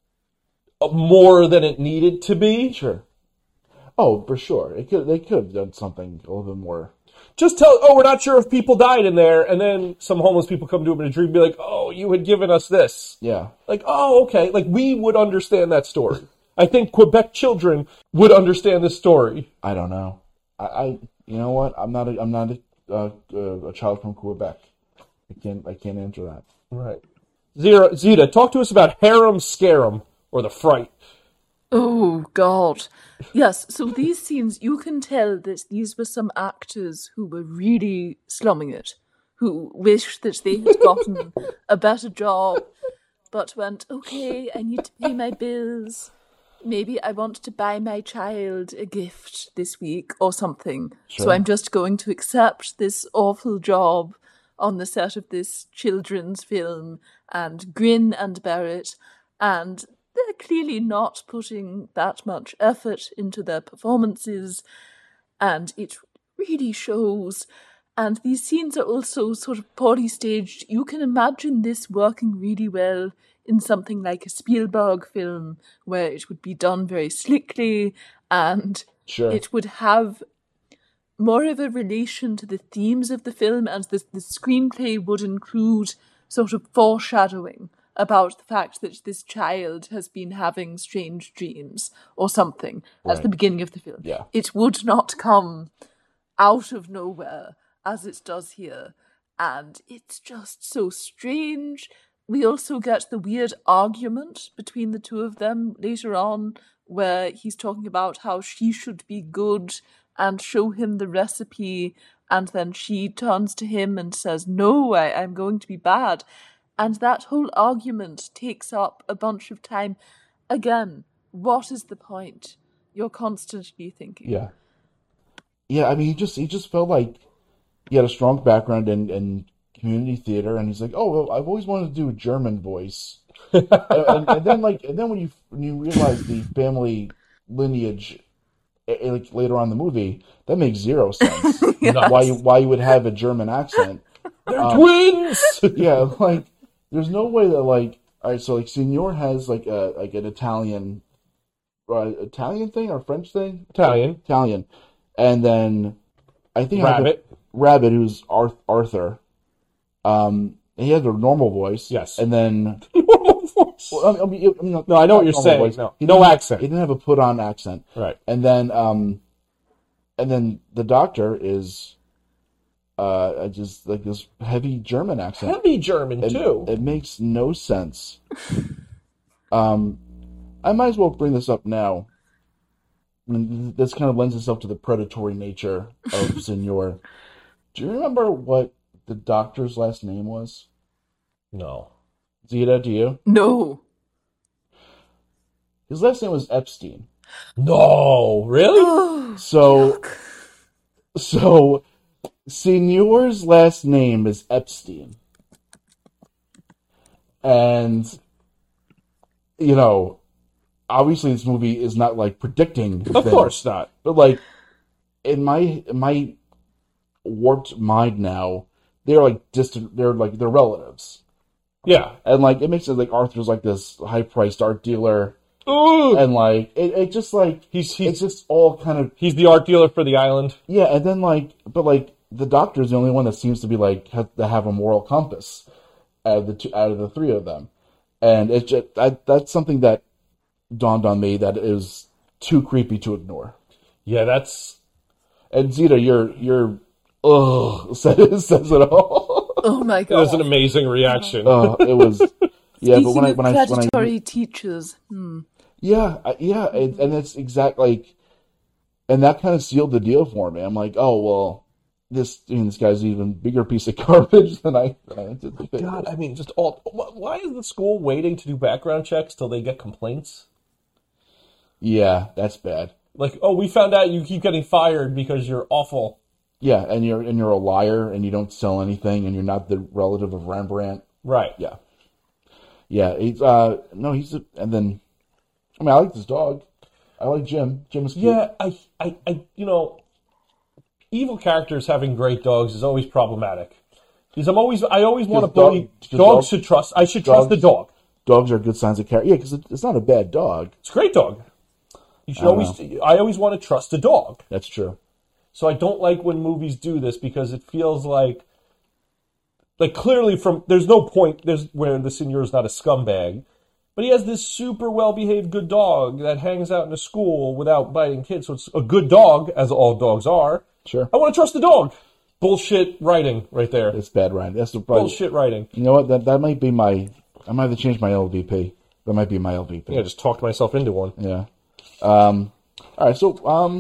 more than it needed to be. Sure. Oh, for sure. They could have done something a little bit more. Just we're not sure if people died in there, and then some homeless people come to him in a dream and be like, oh, you had given us this. Yeah. Like, oh, okay. Like, we would understand that story. I think Quebec children would understand this story. I don't know. I you know what? I'm not a child from Quebec. I can't answer that. Right. Zita, talk to us about Harem Scarum, or The Fright. Oh, God. Yes, so these scenes, you can tell that these were some actors who were really slumming it, who wished that they had gotten a better job, but went, okay, I need to pay my bills. Maybe I want to buy my child a gift this week or something. Sure. So I'm just going to accept this awful job on the set of this children's film and grin and bear it. And they're clearly not putting that much effort into their performances, and it really shows. And these scenes are also sort of poorly staged. You can imagine this working really well in something like a Spielberg film, where it would be done very slickly, and it would have more of a relation to the themes of the film, and the screenplay would include sort of foreshadowing about the fact that this child has been having strange dreams or something at the beginning of the film. Yeah. It would not come out of nowhere as it does here. And it's just so strange. We also get the weird argument between the two of them later on, where he's talking about how she should be good and show him the recipe, and then she turns to him and says, no, I'm going to be bad. And that whole argument takes up a bunch of time. Again, what is the point? You're constantly thinking. Yeah. Yeah, I mean, he just felt like he had a strong background in community theater, and he's like, oh, well, I've always wanted to do a German voice. and then when you realize the family lineage, like later on in the movie, that makes zero sense. Yes. Why you would have a German accent? They're twins. Yeah, like there's no way that like, all right, so like Signor has like an Italian thing or French thing? Italian, and then I think Rabbit, who's Arthur. He had a normal voice. Yes. And then Normal voice. well, I mean, No, I know what you're saying. Voice. No, He no didn't- accent. He didn't have a put-on accent. Right. And then the doctor is just like this heavy German accent. Heavy German too. It makes no sense. I might as well bring this up now. I mean, this kind of lends itself to the predatory nature of Signor. Do you remember what the doctor's last name was? No. Zita, do you? No. His last name was Epstein. No, really? So Signor's last name is Epstein. And, you know, obviously this movie is not, like, predicting Of things, course not. but, like, in my warped mind now, they're, like, distant, they're relatives. Yeah. And, like, it makes it, like, Arthur's, like, this high-priced art dealer, Ooh. and, like, it just, like, it's just all kind of, He's the art dealer for the island. yeah, and then, like, but, like, the doctor's the only one that seems to be, like, to have a moral compass out of the three of them. And it's just, that's something that dawned on me that is too creepy to ignore. Yeah, that's... And Zita, your says it all. Oh my That was god. an amazing reaction. It was, yeah, but Speaking when of I predatory teachers. yeah, and it's exact like, and that kind of sealed the deal for me. I'm like, oh well, this guy's an even bigger piece of garbage than I anticipated. God, I mean, just all... Why is the school waiting to do background checks till they get complaints? Yeah, that's bad. Like, oh, we found out you keep getting fired because you're awful. Yeah, and you're a liar, and you don't sell anything, and you're not the relative of Rembrandt. Right. Yeah, yeah. He's and then, I mean, I like this dog. I like Jim. Jim is cute. Yeah, I you know, evil characters having great dogs is always problematic. Because I always want to bully dogs. I should trust the dog. Dogs are good signs of character. Yeah, because it's not a bad dog. It's a great dog. You should I always want to trust a dog. That's true. So I don't like when movies do this because it feels like clearly there's no point where the Signor is not a scumbag, but he has this super well-behaved good dog that hangs out in a school without biting kids. So it's a good dog, as all dogs are. Sure. I want to trust the dog. Bullshit writing right there. It's bad writing. That's the problem. Bullshit writing. You know what? That might be my. I might have to change my LVP. That might be my LVP. Yeah, just talked myself into one. Yeah. All right. So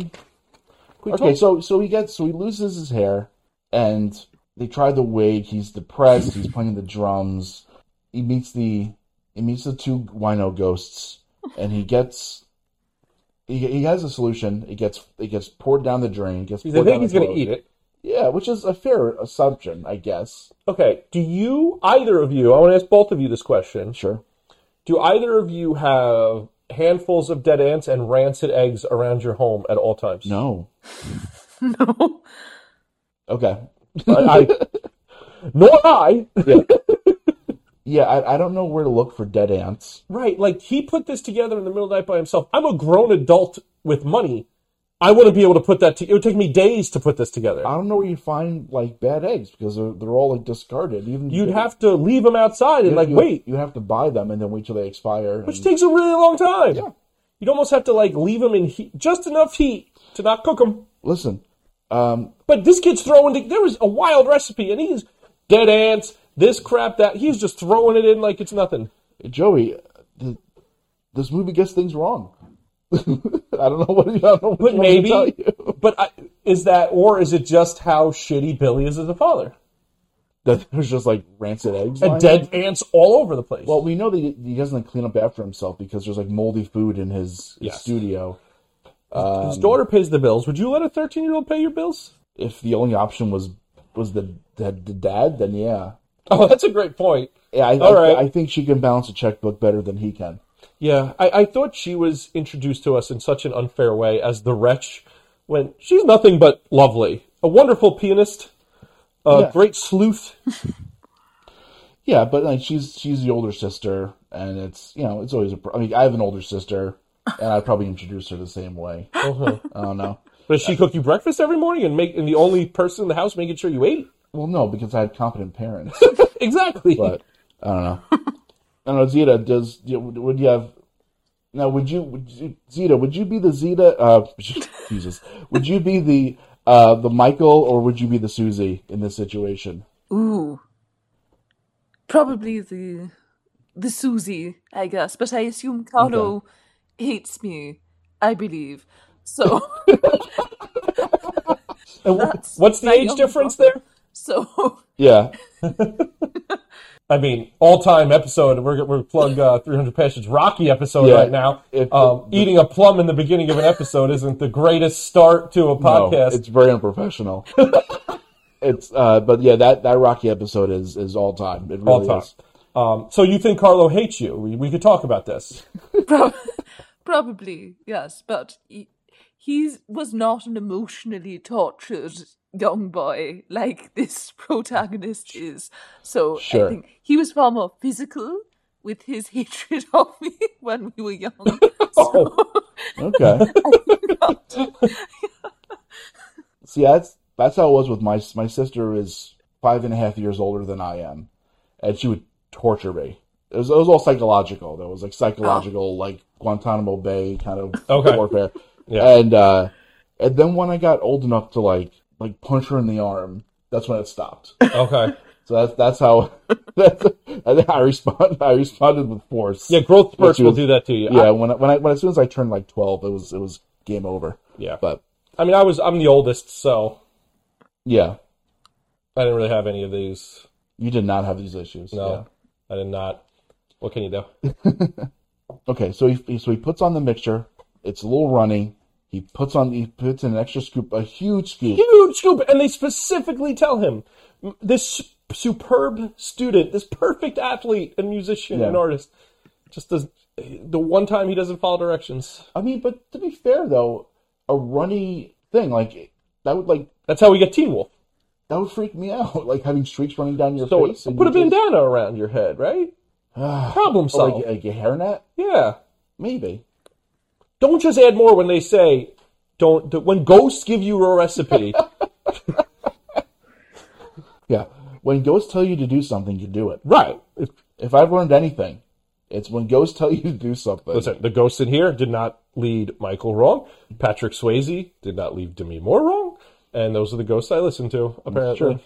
okay. So he loses his hair, and they try the wig. He's depressed. He's playing the drums. He meets the two wino ghosts, and he has a solution. It gets poured down the drain. I think he's going to eat it. Yeah, which is a fair assumption, I guess. Okay. Either of you, I want to ask both of you this question. Sure. Do either of you have handfuls of dead ants and rancid eggs around your home at all times? No. No. Okay. Nor I. Yeah. Yeah, I don't know where to look for dead ants. Right, like he put this together in the middle of the night by himself. I'm a grown adult with money. I want to be able to put that. It would take me days to put this together. I don't know where you find like bad eggs because they're all like discarded. You'd have to leave them outside and wait. You have to buy them and then wait till they expire. Which takes a really long time. Yeah. You'd almost have to leave them in heat, just enough heat to not cook them. Listen, But this kid's throwing. There was a wild recipe, and he's dead ants, this crap, that. He's just throwing it in like it's nothing. Joey, this movie gets things wrong. I don't know what But maybe. to tell you. But is it just how shitty Billy is as a father? that there's just like rancid eggs And lying dead there. ants all over the place. Well, we know that he doesn't clean up after himself because there's like moldy food in his Yes. studio. His daughter pays the bills. Would you let a 13-year-old pay your bills? If the only option was the dad, then yeah. Oh, that's a great point. Yeah, All right. I think she can balance a checkbook better than he can. Yeah, I thought she was introduced to us in such an unfair way as the wretch when she's nothing but lovely. A wonderful pianist, a Yeah. great sleuth. Yeah, but like she's the older sister, and it's it's always I mean, I have an older sister, and I'd probably introduce her the same way. Uh-huh. I don't know. Does she cook you breakfast every morning and the only person in the house making sure you ate? Well, no, because I had competent parents. Exactly. But I don't know. I don't know, Zeta. Would you have? Now, Zeta? Would you be the Zeta? Jesus. Would you be the Michael, or would you be the Susie in this situation? Ooh. Probably the Susie, I guess. But I assume Carlo hates me, I believe. So And that's what's the my age younger difference brother. there? So Yeah. I mean, all-time episode. We're plug 300 Passions Rocky episode Yeah. right now. Eating a plum in the beginning of an episode isn't the greatest start to a podcast. No, it's very unprofessional. It's but yeah, that Rocky episode is all time. It really All is. time. So you think Carlo hates you? We could talk about this. probably, yes. But he was not an emotionally tortured young boy like this protagonist is. So Sure. I think he was far more physical with his hatred of me when we were young. Okay. See, that's how it was with my sister. Is 5.5 years older than I am, and she would torture me. It was all psychological. There was like psychological, like Guantanamo Bay kind of warfare. Yeah. And then when I got old enough to like punch her in the arm, that's when it stopped. Okay. So that's how I responded with force. Yeah, growth spurts Which will was- do that to you. Yeah, when as soon as I turned like 12, it was game over. Yeah. But I mean, I'm the oldest, so yeah, I didn't really have any of these. you did not have these issues. No, I did not. What can you do? Yeah. Okay, so he puts on the mixture. It's a little runny. He puts in an extra scoop, a huge scoop. Huge scoop, and they specifically tell him this superb student, this perfect athlete and musician and Yeah. artist, just does the one time he doesn't follow directions. I mean, but to be fair though, a runny thing That's how we get Teen Wolf. that would freak me out. Like having streaks running down your So face. and put a you just- bandana around your head, right? Problem Oh, solved. like a hairnet? Yeah. Maybe. Don't just add more when they say, when ghosts give you a recipe. Yeah. When ghosts tell you to do something, you do it. Right. If I've learned anything, it's when ghosts tell you to do something. Listen, the ghosts in here did not lead Michael wrong. Patrick Swayze did not lead Demi Moore wrong. And those are the ghosts I listen to, apparently.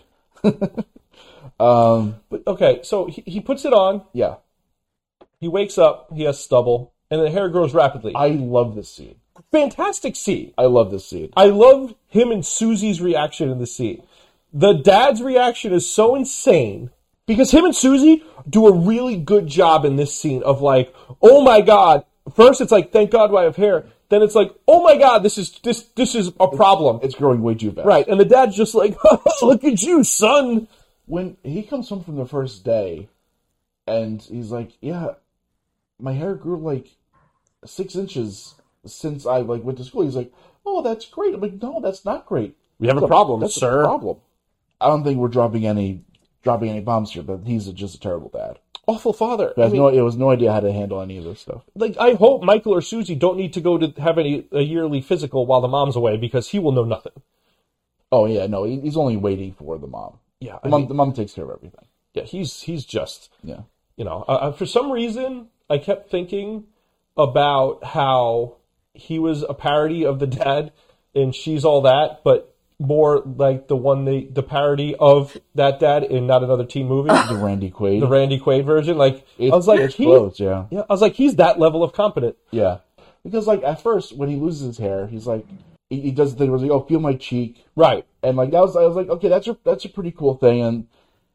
But, okay, so he puts it on. Yeah. He wakes up. He has stubble. And the hair grows rapidly. I love this scene. Fantastic scene. I love this scene. I love him and Susie's reaction in the scene. The dad's reaction is so insane because him and Susie do a really good job in this scene of like, oh my God. First it's like, thank God I have hair. Then it's like, oh my God, this is a problem. It's growing way too fast. Right. And the dad's just like, look at you, son. When he comes home from the first day, and he's like, yeah, my hair grew like 6 inches since I went to school. He's like, oh, that's great. I'm like, no, that's not great. We have a problem, That's sir. a problem. I don't think we're dropping any bombs here, but he's just a terrible dad. Awful father. He has no idea how to handle any of this stuff. Like, I hope Michael or Susie don't need to go to have a yearly physical while the mom's away because he will know nothing. Oh yeah, no, he's only waiting for the mom. Yeah, The mom takes care of everything. Yeah, he's just, Yeah. for some reason, I kept thinking about how he was a parody of the dad in She's All That, but more like the parody of that dad in Not Another Teen Movie, The Randy Quaid. the Randy Quaid version. Like, It's, I was like, it's close, yeah. I was like, he's that level of competent. Yeah. Because at first when he loses his hair, he's like he does the thing where he's like, oh, feel my cheek. Right. And I was like, okay, that's a pretty cool thing, and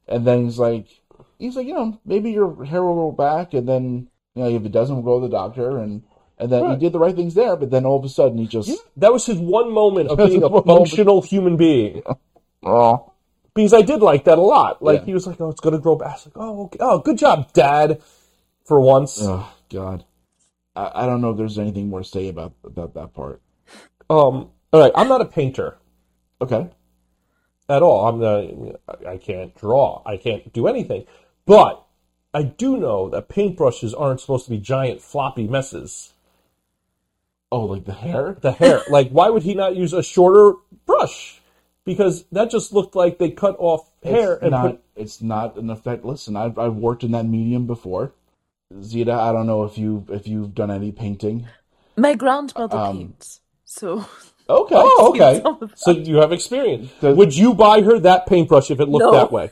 And then he's like, maybe your hair will grow back, and then, if it doesn't, we'll go to the doctor, and then he did the right things there, but then all of a sudden he just... That was his one moment of being a functional human being. Oh. Because I did like that a lot. Like, he was like, it's going to grow back. I was like, okay. Oh, good job, Dad, for once. Oh, God. I don't know if there's anything more to say about that part. All right, I'm not a painter. Okay. At all. I can't draw. I can't do anything. But I do know that paintbrushes aren't supposed to be giant floppy messes. Oh, like the hair? The hair. Like, why would he not use a shorter brush? Because that just looked like they cut off hair It's not an effect. Listen, I've worked in that medium before. Zita, I don't know if you've done any painting. My grandmother paints, so... Okay. Oh, okay. So you have experience. Would you buy her that paintbrush if it looked that way?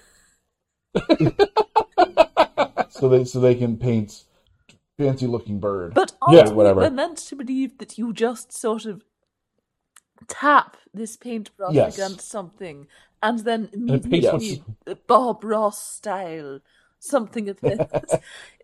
so they can paint fancy looking bird. But whatever. We're meant to believe that you just sort of tap this paintbrush against something, and then immediately Bob Ross style something of this.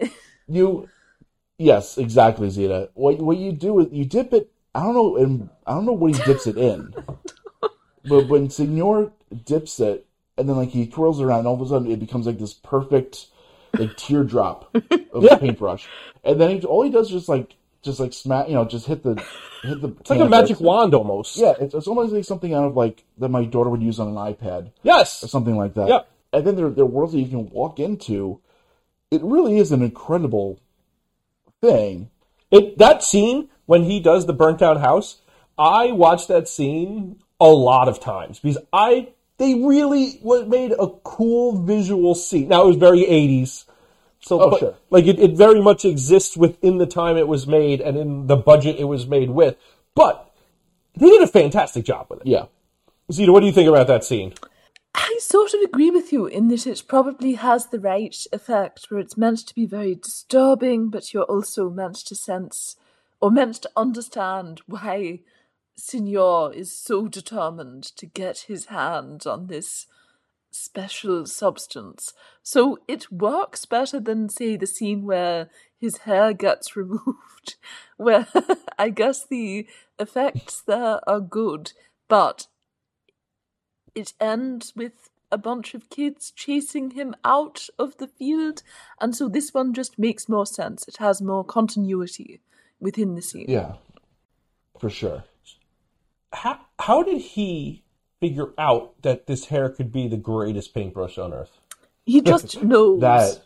Yes, exactly, Zita. What you do is you dip it. I don't know what he dips it in, but when Signor dips it, and then like he twirls it around, all of a sudden it becomes like this perfect like teardrop of a paintbrush, and then all he does is just smack, just hit the. It's like a magic wand almost. Yeah, it's almost like something out of like that my daughter would use on an iPad. Yes, or something like that. Yep. And then there are worlds that you can walk into. It really is an incredible thing. That scene when he does the burnt down house, I watched that scene a lot of times because they really made a cool visual scene. Now it was very 80s. So, sure. Like it very much exists within the time it was made and in the budget it was made with. But they did a fantastic job with it. Yeah. Zita, what do you think about that scene? I sort of agree with you in that it probably has the right effect where it's meant to be very disturbing, but you're also meant to sense or meant to understand why Signor is so determined to get his hands on this special substance. So it works better than, say, the scene where his hair gets removed, where I guess the effects there are good, but it ends with a bunch of kids chasing him out of the field, and so this one just makes more sense. It has more continuity within the scene. Yeah, for sure. How did he figure out that this hair could be the greatest paintbrush on earth? He just knows. That.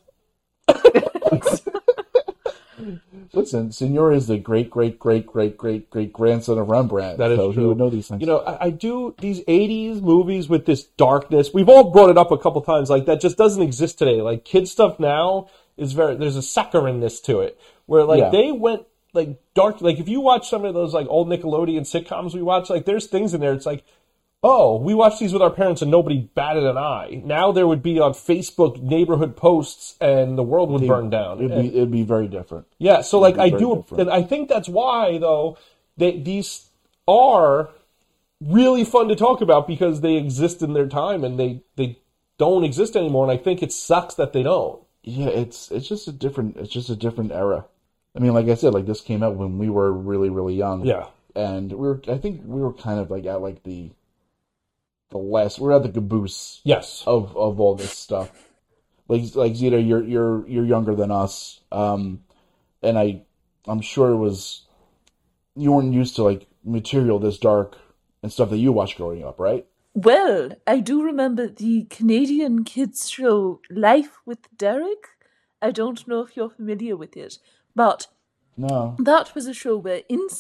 Listen, Signor is the great grandson of Rembrandt. That is so true. He would know these things. I do these 80s movies with this darkness. We've all brought it up a couple times. Like, that just doesn't exist today. Like, kid sstuff now is there's a saccharineness to it. Where, they went, dark. Like, if you watch some of those, old Nickelodeon sitcoms we watch, there's things in there. It's like, oh, we watched these with our parents and nobody batted an eye. Now there would be on Facebook neighborhood posts and the world would burn down. It'd be very different. Yeah, so I do, different. and I think that's why though these are really fun to talk about because they exist in their time and they don't exist anymore. And I think it sucks that they don't. Yeah, it's just a different era. I mean, like I said, this came out when we were really, really young. Yeah, and I think we were kind of at the we're at the caboose. Yes. Of all this stuff. Like Zita, you're younger than us. And I'm sure you weren't used to material this dark and stuff that you watched growing up, right? Well, I do remember the Canadian kids show Life with Derek. I don't know if you're familiar with it, but no, that was a show where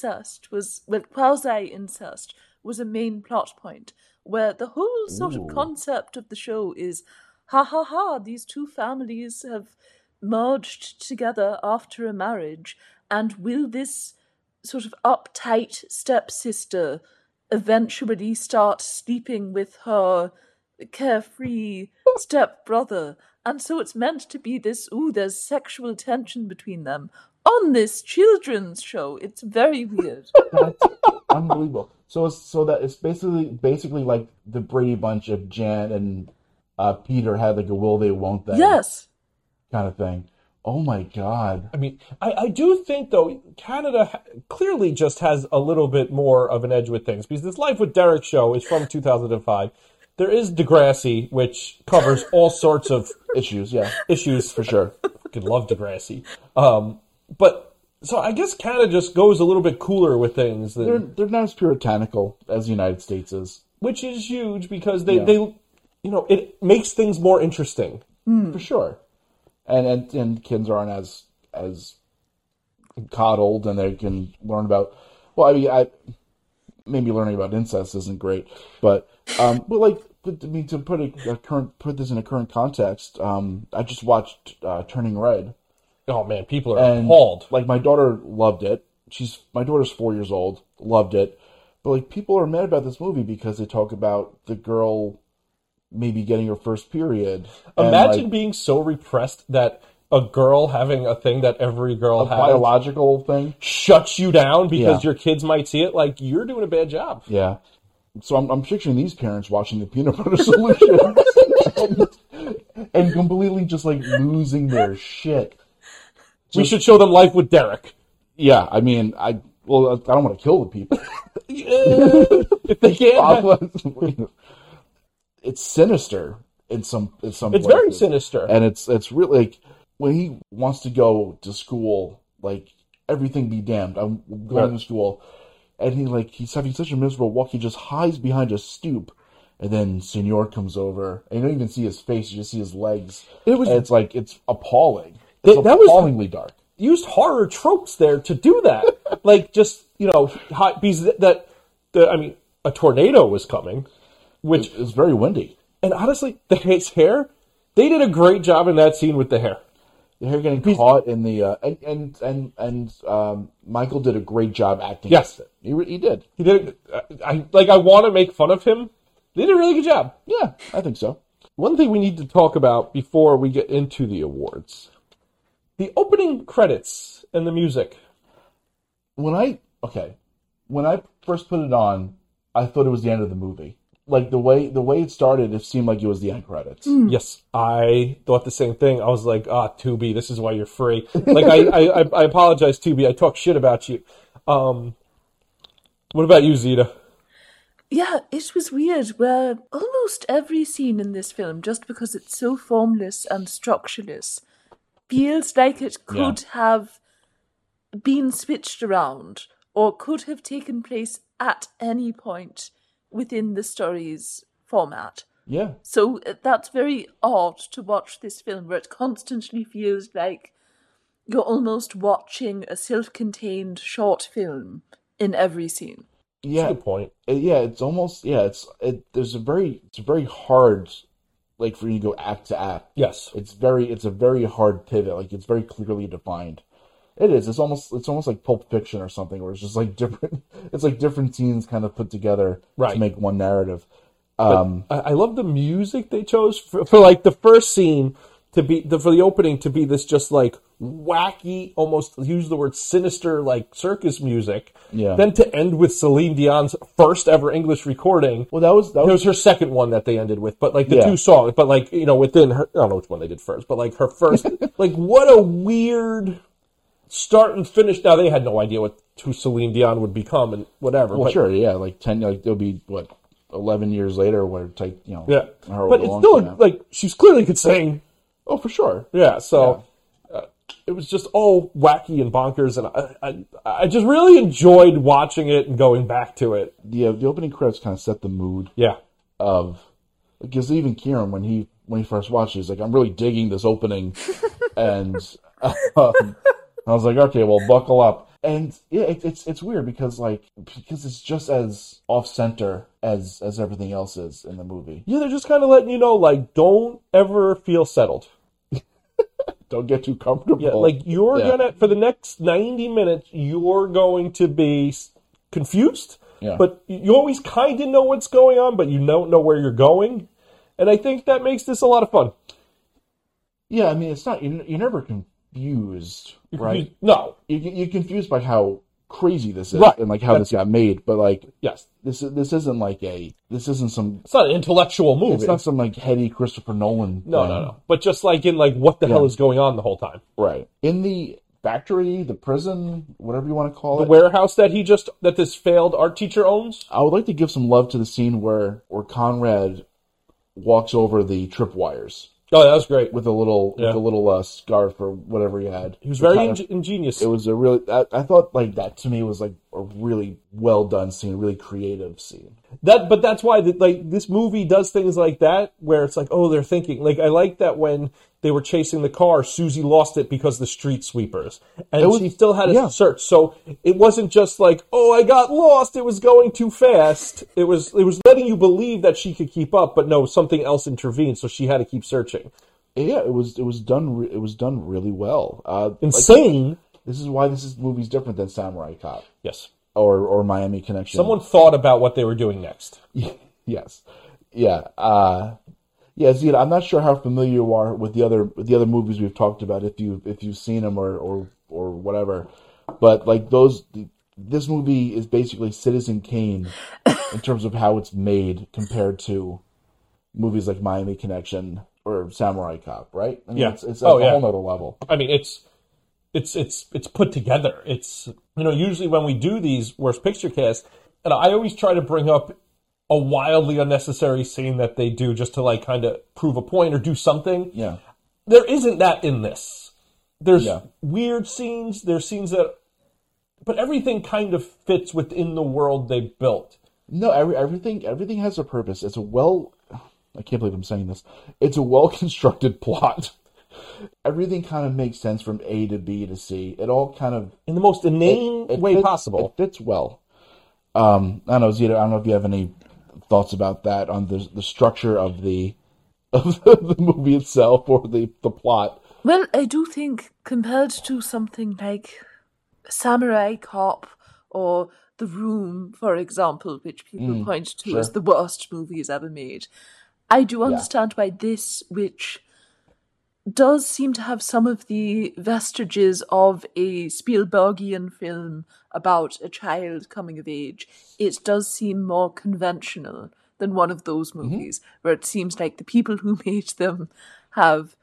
quasi-incest was a main plot point, where the whole sort of concept of the show is, these two families have merged together after a marriage, and will this sort of uptight stepsister eventually start sleeping with her carefree stepbrother? And so it's meant to be this, there's sexual tension between them on this children's show. It's very weird. That's unbelievable. So that it's basically like the Brady Bunch of Jan and Peter had like a will they, won't they Yes. kind of thing. Oh my God. I mean, I do think, though, Canada clearly just has a little bit more of an edge with things, because this Life with Derek show is from 2005. There is Degrassi, which covers all sorts of Issues, yeah. issues. For sure. Fucking love Degrassi. But, so I guess Canada just goes a little bit cooler with things, They're not as puritanical as the United States is. which is huge, because they it makes things more interesting. For sure. And kids aren't as coddled, and they can learn about. Well, I mean, maybe learning about incest isn't great, but I mean, to put this in a current context, I just watched Turning Red. Oh man, people are appalled. Like, my daughter loved it. My daughter's 4 years old, loved it, but like, people are mad about this movie because they talk about the girl maybe getting her first period. Imagine being so repressed that a girl having a thing that every girl has, biological thing, shuts you down because Yeah. your kids might see it. Like, you're doing a bad job. Yeah. So I'm picturing these parents watching the Peanut Butter Solution and completely just like losing their shit. We should show them Life with Derek. Yeah, I mean, I don't want to kill the people. If they can't. It's sinister in some It's places. very sinister. And it's really like, when he wants to go to school, like, everything be damned, I'm going to school, and he's having such a miserable walk, he just hides behind a stoop, and then Senor comes over, and you don't even see his face, you just see his legs. And it's appalling. It's That was- appallingly dark. Used horror tropes there to do that. Like, just, because a tornado was coming, which It's very windy. and honestly, his hair, they did a great job in that scene with the hair. The hair getting caught in the and Michael did a great job acting. Yes. He did. He did. I want to make fun of him. They did a really good job. Yeah, I think so. One thing we need to talk about before we get into the awards: the opening credits and the music. When I first put it on, I thought it was the end of the movie. Like, the way it started, it seemed like it was the end credits. Yes, I thought the same thing. I was like, Tubi, this is why you're free. Like, I apologize, Tubi. I talk shit about you. What about you, Zeta? Yeah, it was weird where almost every scene in this film, just because it's so formless and structureless, feels like it could have been switched around or could have taken place at any point within the story's format. Yeah. So that's very odd to watch this film where it constantly feels like you're almost watching a self-contained short film in every scene. Yeah. Good point. It's almost, it's a very hard, like, for you to go act to act. Yes. It's a very hard pivot. Like, it's very clearly defined. It is. It's almost like Pulp Fiction or something, where it's just like different. It's like different scenes kind of put together to make one narrative. I love the music they chose for like the first scene to be for the opening to be this just like wacky, almost use the word sinister, like circus music. Yeah. Then to end with Celine Dion's first ever English recording. Well, that was her second one that they ended with, but like the two songs, but like within her, I don't know which one they did first, but like her first, like what a weird start and finish. Now they had no idea who Celine Dion would become and whatever. Well, but, sure, yeah, like 10, like it'll be 11 years later, where it's like yeah, however but it's long still from now. like she's clearly could sing. Oh, for sure. Yeah, so it was just all wacky and bonkers, and I just really enjoyed watching it and going back to it. The opening credits kind of set the mood. Yeah, Of, because even Kieran, when he first watched it, he's like, I'm really digging this opening, and I was like, okay, well, buckle up. And yeah, it's weird because it's just as off center as everything else is in the movie. yeah, they're just kind of letting you know, like, don't ever feel settled. Don't get too comfortable. Yeah, like you're gonna for the next 90 minutes, you're going to be confused. Yeah. But you always kind of know what's going on, but you don't know where you're going. And I think that makes this a lot of fun. Yeah, I mean, it's not, you're never confused, right? No. You're confused by how crazy this is, Right. and like how this got made. But like, Yes. this isn't some. It's not an intellectual movie. It's not some like heady Christopher Nolan. No, thing. no. But just like in like what the hell is going on the whole time. Right. In the factory, the prison, whatever you want to call The it. warehouse that this failed art teacher owns. I would like to give some love to the scene where Conrad walks over the tripwires Oh, that was great. with a little scarf or whatever he had. He was very ingenious. It was a really. I thought like that to me was like a really well done scene, a really creative scene. But that's why this movie does things like that where it's like, oh, they're thinking. Like I like that when they were chasing the car, Susie lost it because the street sweepers, and she still had to search. So it wasn't just like, oh, I got lost. It was going too fast. It was letting you believe that she could keep up, but no, something else intervened, so she had to keep searching. Yeah, it was done. It was done really well. Insane. Like, this is why this movie's different than Samurai Cop. Yes. Or Miami Connection. Someone thought about what they were doing next. Yes. Yeah. Zita, I'm not sure how familiar you are with the other movies we've talked about, if you've seen them or whatever, but like this movie is basically Citizen Kane in terms of how it's made compared to movies like Miami Connection or Samurai Cop, right? I mean, it's a whole nother level. I mean, it's put together. It's, usually when we do these worst picture casts, and I always try to bring up a wildly unnecessary scene that they do just to like kind of prove a point or do something. Yeah. There isn't that in this. There's weird scenes, there's scenes but everything kind of fits within the world they built. No, everything has a purpose. I can't believe I'm saying this. It's a well-constructed plot. Everything kind of makes sense from A to B to C. It all kind of... in the most inane way possible. It fits well. I don't know, Zita, I don't know if you have any thoughts about that, on the structure of the movie itself or the plot. Well, I do think compared to something like Samurai Cop or The Room, for example, which people point to as the worst movies ever made, I do understand why this, which does seem to have some of the vestiges of a Spielbergian film about a child coming of age, it does seem more conventional than one of those movies, where it seems like the people who made them have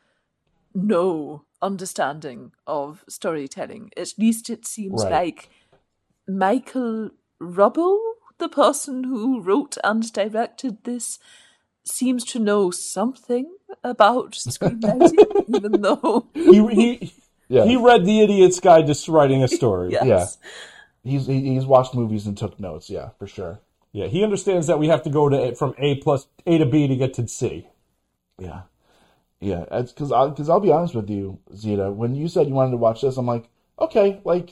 no understanding of storytelling. At least it seems like Michael Rubbo, the person who wrote and directed this, seems to know something about screenwriting, even though he read The Idiot's Guide to Writing a Story. Yes. Yeah, he's watched movies and took notes. Yeah, for sure. Yeah, he understands that we have to go from A to B to get to C. Yeah, because I'll be honest with you, Zita. When you said you wanted to watch this, I'm like, okay, like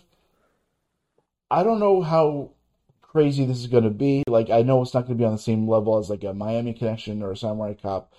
I don't know how crazy this is going to be. Like, I know it's not going to be on the same level as like a Miami Connection or a Samurai Cop,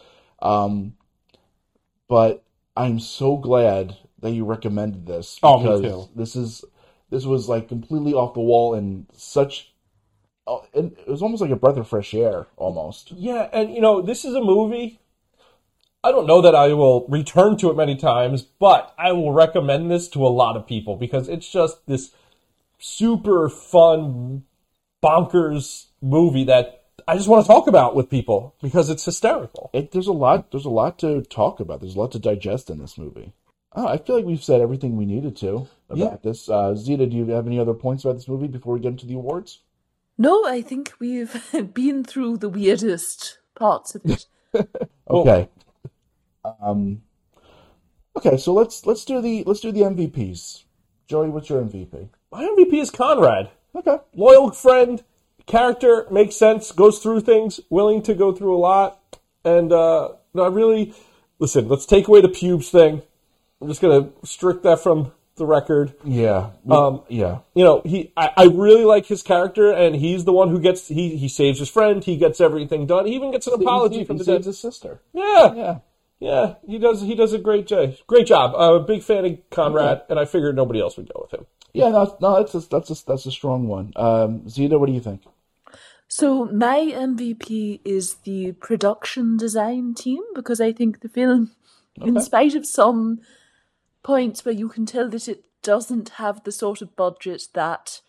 but I'm so glad that you recommended this, because me too. This was like completely off the wall and such. And it was almost like a breath of fresh air, almost. Yeah, and this is a movie. I don't know that I will return to it many times, but I will recommend this to a lot of people because it's just this super fun, bonkers movie that I just want to talk about with people because it's hysterical. There's a lot to talk about. There's a lot to digest in this movie. I feel like we've said everything we needed to about this. Zita, do you have any other points about this movie before we get into the awards? No, I think we've been through the weirdest parts of it. Okay. Okay, so let's do the MVPs. Joey, what's your MVP? My MVP is Conrad. Okay. Loyal friend, character, makes sense, goes through things, willing to go through a lot. And I really... Listen, let's take away the pubes thing. I'm just going to strike that from the record. Yeah. Yeah. I really like his character, and he's the one who gets... He saves his friend, he gets everything done. He even gets an apology from the saves his sister. Yeah, he does a great job. I'm a big fan of Conrad, and I figured nobody else would go with him. Yeah, no, that's a strong one. Zita, what do you think? So my MVP is the production design team, because I think the film, in spite of some points where you can tell that it doesn't have the sort of budget that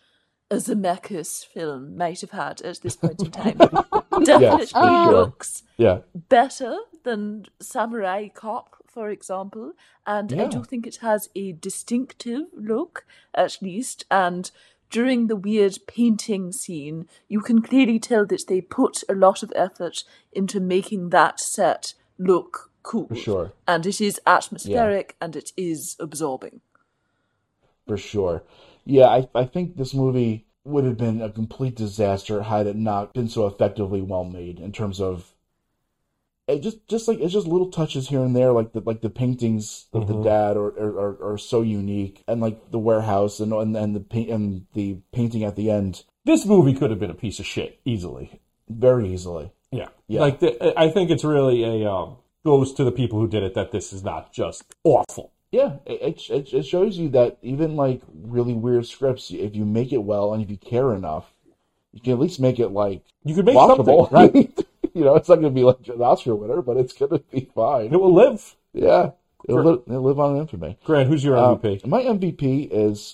a Zemeckis film might have had at this point in time. Definitely sure. looks Yeah. better than Samurai Cop, for example, and I Yeah. do think it has a distinctive look, at least, and during the weird painting scene, you can clearly tell that they put a lot of effort into making that set look cool. For sure. And it is atmospheric and it is absorbing. For sure. Yeah, I think this movie would have been a complete disaster had it not been so effectively well made in terms of it just like it's just little touches here and there, like the paintings of the dad are so unique, and like the warehouse and the painting at the end This movie could have been a piece of shit easily. very easily. Yeah. Yeah. Like, I think it's really goes to the people who did it that this is not just awful. Yeah, it shows you that even like really weird scripts, if you make it well and if you care enough, you can at least make it like You could make watchable, something. right? You know, it's not going to be like an Oscar winner, but it's going to be fine. It will live. Yeah, it'll live on infamy. Grant, who's your MVP? My MVP is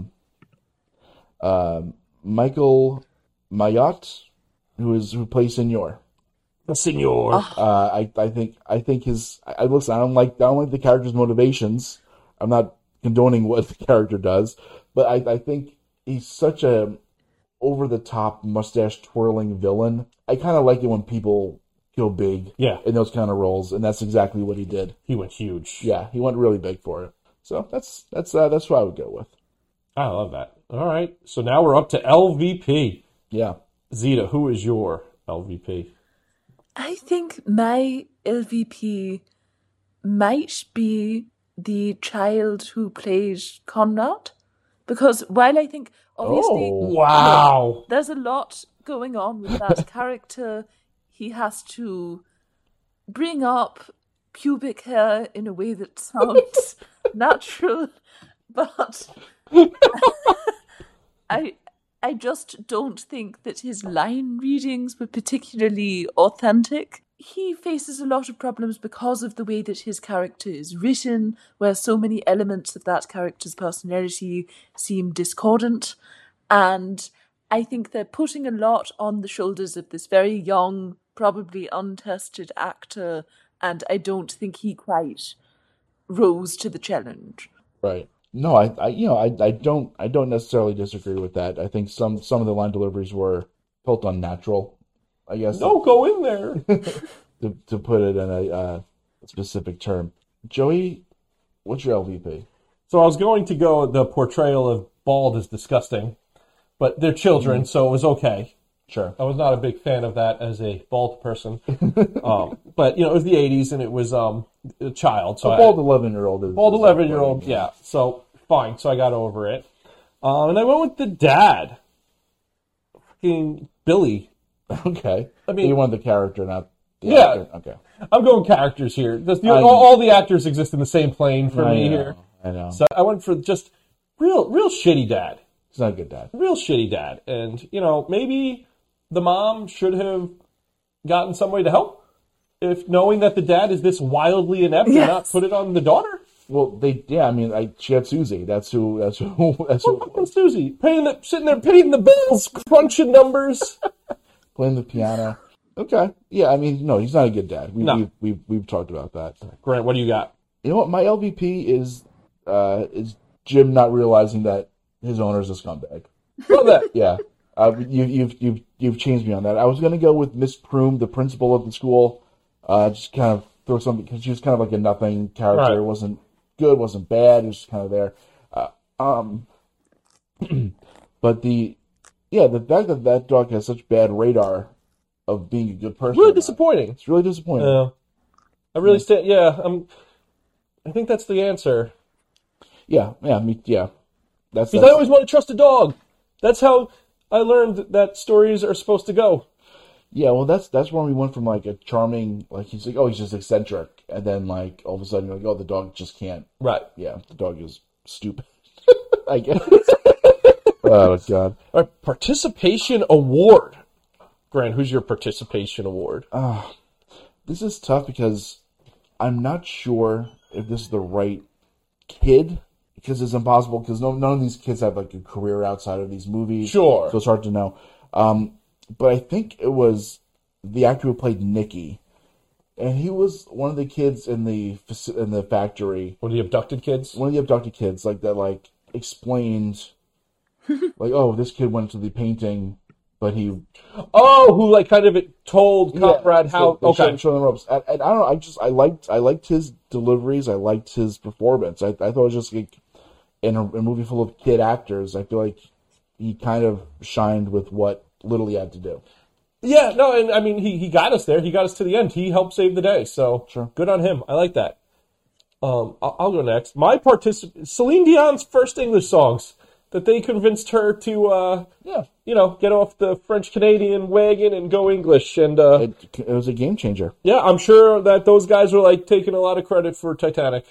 Michael Mayotte, who plays Senor. Senor. I think his. Listen, I don't like the character's motivations. I'm not condoning what the character does, but I think he's such a over the top mustache twirling villain. I kind of like it when people go big, Yeah. in those kind of roles, and that's exactly what he did. He went huge. Yeah, he went really big for it. So that's what I would go with. I love that. All right. So now we're up to LVP. Yeah. Zeta, who is your LVP? I think my LVP might be the child who plays Conrad. Because while I think, obviously, Wow. there's a lot going on with that character. He has to bring up pubic hair in a way that sounds natural, but I just don't think that his line readings were particularly authentic. He faces a lot of problems because of the way that his character is written, where so many elements of that character's personality seem discordant. And I think they're putting a lot on the shoulders of this very young, probably untested actor, and I don't think he quite rose to the challenge. Right. No, I don't necessarily disagree with that. I think some of the line deliveries felt unnatural, I guess. Don't go in there. To put it in a specific term. Joey, what's your LVP? So I was going to go, the portrayal of bald is disgusting, but they're children, so it was okay. Sure. I was not a big fan of that as a bald person. But, it was the 80s, and it was a child. So A bald 11-year-old is... Bald 11-year-old, yeah. So, fine. So I got over it. And I went with the dad. Fucking Billy. Okay. I mean... You want the character, not the Yeah. actor. Okay. I'm going characters here. All the actors exist in the same plane for me here. I know. So I went for just real shitty dad. He's not a good dad. Real shitty dad. And, maybe the mom should have gotten somebody to help. If knowing that the dad is this wildly inept and not put it on the daughter. Well, she had Susie. That's who. Fucking Susie. Sitting there paying the bills, crunching numbers. Playing the piano. Okay. Yeah, no, he's not a good dad. No. We've talked about that. Grant, what do you got? You know what? My LVP is Jim not realizing that his owner's a scumbag. Love that. Yeah. You've changed me on that. I was gonna go with Miss Prume, the principal of the school. Just kind of throw something, because she was kind of like a nothing character. Right. Wasn't good, wasn't bad. It was just kind of there. But the fact that dog has such bad radar of being a good person. Really disappointing. It's really disappointing. I really stand. Yeah, I think that's the answer. Yeah. That's Because I always want to trust a dog. That's how I learned that stories are supposed to go. Yeah, well, that's when we went from like a charming, like he's like, oh, he's just eccentric, and then like all of a sudden you're like, oh, the dog just can't. Right. Yeah, the dog is stupid. I guess. Oh God. All right, participation award. Grant, who's your participation award? This is tough because I'm not sure if this is the right kid because it's impossible, because none of these kids have like a career outside of these movies. Sure. So it's hard to know. But I think it was the actor who played Nicky, and he was one of the kids in the factory. One of the abducted kids? One of the abducted kids, like, that, like, explained, like, oh, this kid went to the painting, but he... Oh, who, like, kind of told Conrad how... Okay. Show the ropes. And I don't know, I liked his deliveries, I liked his performance. I thought it was just, like, in a movie full of kid actors, I feel like he kind of shined with what little he had to do. Yeah, no, and I mean, he got us there. He got us to the end. He helped save the day, so Sure. Good on him. I like that. I'll go next. Celine Dion's first English songs that they convinced her to, get off the French-Canadian wagon and go English. And It was a game changer. yeah, I'm sure that those guys were, like, taking a lot of credit for Titanic.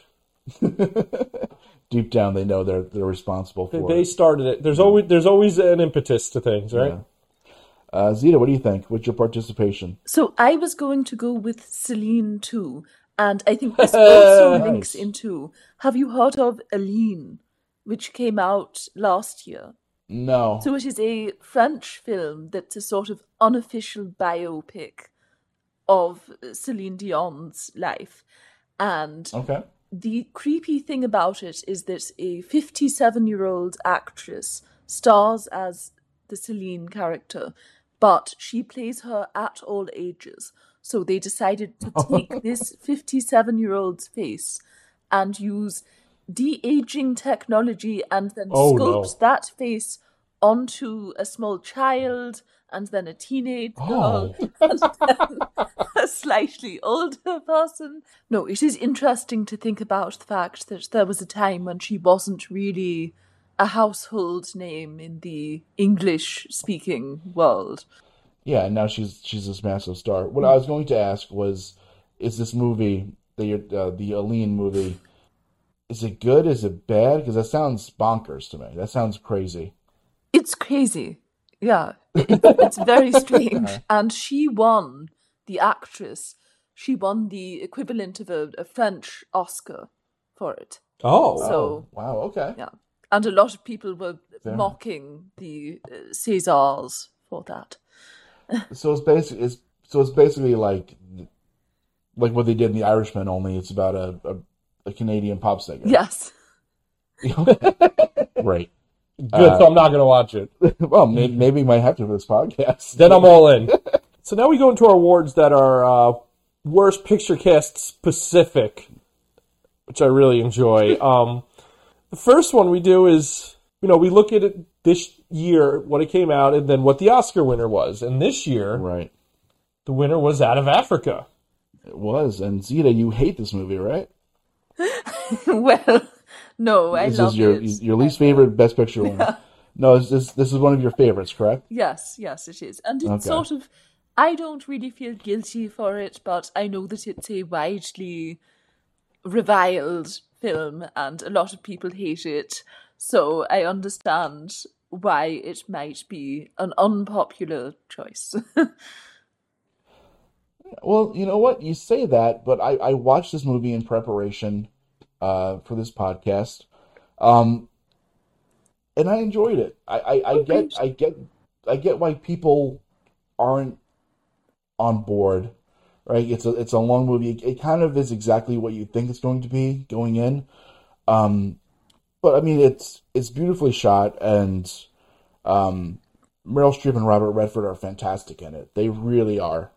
Deep down, they know they're responsible for They it. started it. There's always an impetus to things, right? Yeah. Zita, what do you think? What's your participation? So I was going to go with Celine too, and I think this also links into. Have you heard of Aline, which came out last year? No. So it is a French film that's a sort of unofficial biopic of Celine Dion's life, and Okay. the creepy thing about it is that a 57-year-old actress stars as the Celine character, but she plays her at all ages. So they decided to take this 57-year-old's face and use de-aging technology and then sculpt that face onto a small child and then a teenage girl and then a slightly older person. No, it is interesting to think about the fact that there was a time when she wasn't really a household name in the English-speaking world. Yeah, and now she's this massive star. What I was going to ask was, is this movie, the Aline movie, is it good? Is it bad? Because that sounds bonkers to me. That sounds crazy. It's crazy. Yeah, it's very strange. And she won, the actress, she won the equivalent of a French Oscar for it. Oh. So, Wow, okay. yeah. And a lot of people were mocking the Césars for that. So it's basically like what they did in The Irishman, only it's about a Canadian pop singer. Yes. Right. Good, so I'm not going to watch it. Well, maybe we might have to for this podcast. Then I'm all in. So now we go into our awards that are Worst Picture Cast specific, which I really enjoy. The first one we do is, we look at it this year, what it came out, and then what the Oscar winner was. And this year, Right. the winner was Out of Africa. It was. And Zita, you hate this movie, right? Well, no, I This love is it. your least favorite Best Picture winner. No, this is one of your favorites, correct? Yes, it is. And it's Okay. sort of, I don't really feel guilty for it, but I know that it's a widely reviled film and a lot of people hate it. So I understand why it might be an unpopular choice. Well, you know what? You say that, but I watched this movie in preparation for this podcast, and I enjoyed it. I get why people aren't on board, right? It's a long movie. It kind of is exactly what you think it's going to be going in, but I mean it's beautifully shot, and Meryl Streep and Robert Redford are fantastic in it. They really are.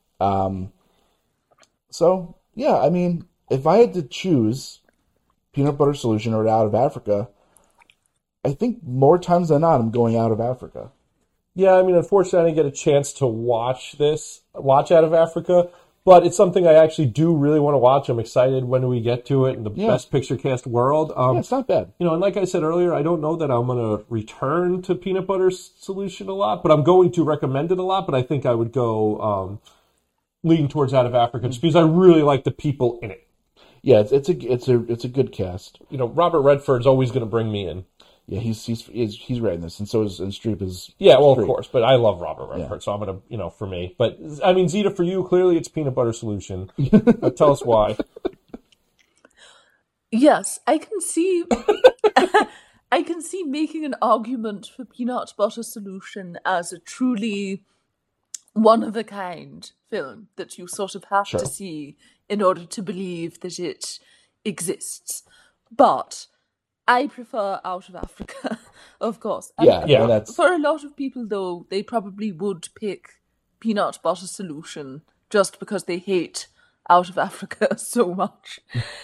So yeah, I mean, if I had to choose Peanut Butter Solution or Out of Africa, I think more times than not, I'm going Out of Africa. Yeah, I mean, unfortunately, I didn't get a chance to watch Out of Africa, but it's something I actually do really want to watch. I'm excited when we get to it in the Best Picture Cast world. Yeah, it's not bad. And like I said earlier, I don't know that I'm going to return to Peanut Butter Solution a lot, but I'm going to recommend it a lot, but I think I would go lean towards Out of Africa just because I really like the people in it. Yeah, it's a good cast. Robert Redford's always going to bring me in. Yeah, he's right in this, and so is Streep is. Yeah, well, Streep. of course, but I love Robert Redford, so I'm gonna, for me. But I mean, Zita, for you, clearly it's Peanut Butter Solution. Tell us why. Yes, I can see I can see making an argument for Peanut Butter Solution as a truly one-of-a-kind film that you sort of have to see in order to believe that it exists. But I prefer Out of Africa, of course. Yeah, that's... For a lot of people, though, they probably would pick Peanut Butter Solution just because they hate Out of Africa so much.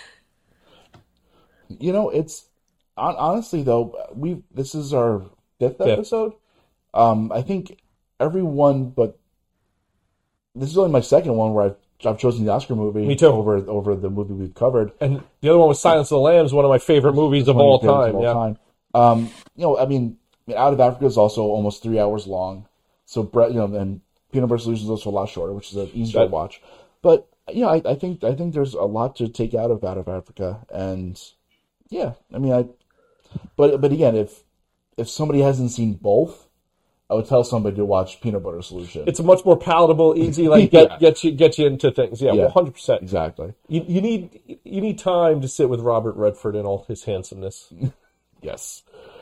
You know, it's... Honestly, though, this is our fifth episode. I think everyone, but this is only my second one where I've chosen the Oscar movie. Me too. Over the movie we've covered. And the other one was Silence of the Lambs, one of my favorite movies of all time. You know, I mean, Out of Africa is also almost 3 hours long. So, and Peanut Butter Solution is also a lot shorter, which is an easier to watch. But, you know, I think there's a lot to take out of Africa. And, yeah, I mean, But again, if somebody hasn't seen both, I would tell somebody to watch Peanut Butter Solution. It's a much more palatable, easy, like get you into things. Yeah, 100%. Exactly. You need time to sit with Robert Redford in all his handsomeness. Yes.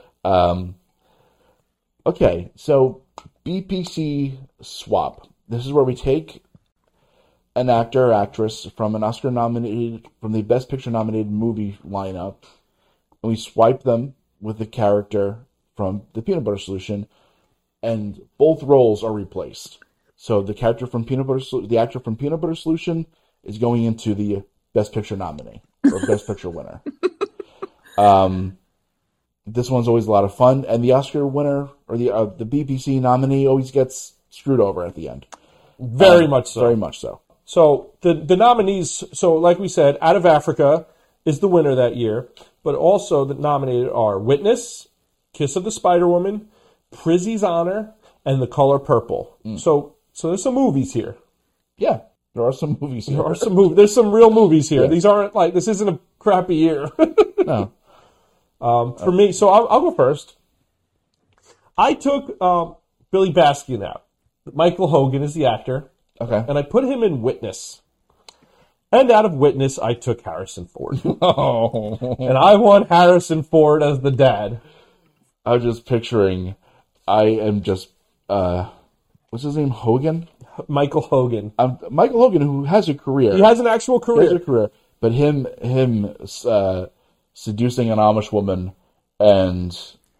Okay, so BPC swap. This is where we take an actor or actress from an Oscar nominated, from the Best Picture nominated movie lineup, and we swipe them with the character from the Peanut Butter Solution, and both roles are replaced. So the actor from Peanut Butter Solution is going into the Best Picture nominee or Best Picture winner. This one's always a lot of fun, and the Oscar winner or the BPC nominee always gets screwed over at the end. Very much so. Very much so. So the nominees. So like we said, Out of Africa is the winner that year, but also the nominated are Witness, Kiss of the Spider Woman, Prizzy's Honor, and The Color Purple. So there's some movies here. Yeah, there are some movies here. There's some real movies here. Yeah. These aren't like, this isn't a crappy year. No. For me, so I'll go first. I took Billy Baskin out. Michael Hogan is the actor. Okay. And I put him in Witness. And out of Witness, I took Harrison Ford. Oh. And I want Harrison Ford as the dad. I was just picturing, what's his name, Hogan? Michael Hogan. Michael Hogan, who has a career. He has an actual career. But him seducing an Amish woman and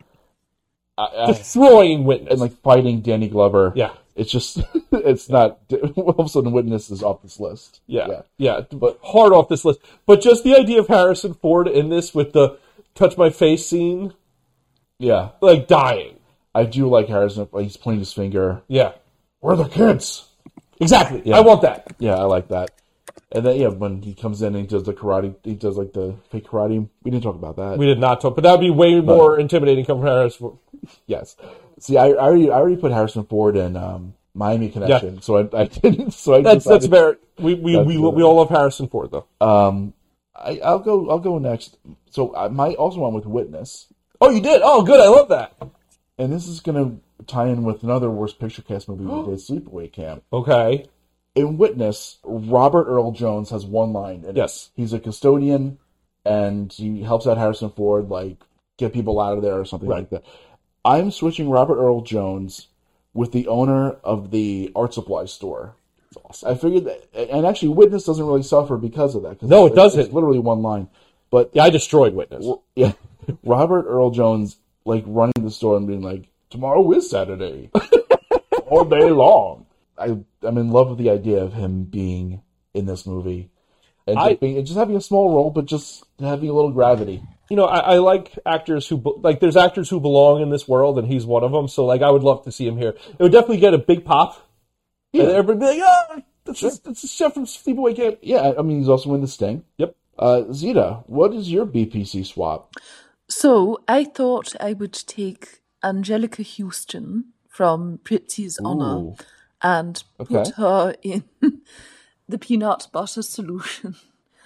destroying Witness. And like fighting Danny Glover. Yeah. It's just, it's not, all of a sudden Witness is off this list. Yeah, but hard off this list. But just the idea of Harrison Ford in this with the touch my face scene. Yeah. Like dying. I do like Harrison, he's pointing his finger. Yeah. Where are the kids? Exactly. Yeah. I want that. Yeah, I like that. And then, when he comes in and he does the karate, he does like the fake karate. We didn't talk about that. We did not talk, but that would be way more intimidating coming from Harrison Ford. Yes. See, I already put Harrison Ford in Miami Connection, so I didn't. So that's very. We all love Harrison Ford though. I'll go next. So I might also went with Witness. Oh, you did? Oh, good. I love that. And this is gonna tie in with another Worst Picture Cast movie we did, Sleepaway Camp. Okay. In Witness, Robert Earl Jones has one line. Yes. He's a custodian, and he helps out Harrison Ford, like get people out of there or something like that. I'm switching Robert Earl Jones with the owner of the art supply store. That's awesome. I figured that, and actually Witness doesn't really suffer because of that. No, it doesn't. It's literally one line. But yeah, I destroyed Witness. Yeah, Robert Earl Jones like running the store and being like, "Tomorrow is Saturday, all day long." I'm in love with the idea of him being in this movie, and just having a small role, but just having a little gravity. You know, I like actors who, like, there's actors who belong in this world, and he's one of them, so, like, I would love to see him here. It would definitely get a big pop. Yeah. And everybody be like, that's a chef from Sleepaway Camp. Yeah, I mean, he's also in The Sting. Yep. Zita, what is your BPC swap? So, I thought I would take Angelica Houston from Prizzy's Honor and put her in the Peanut Butter Solution.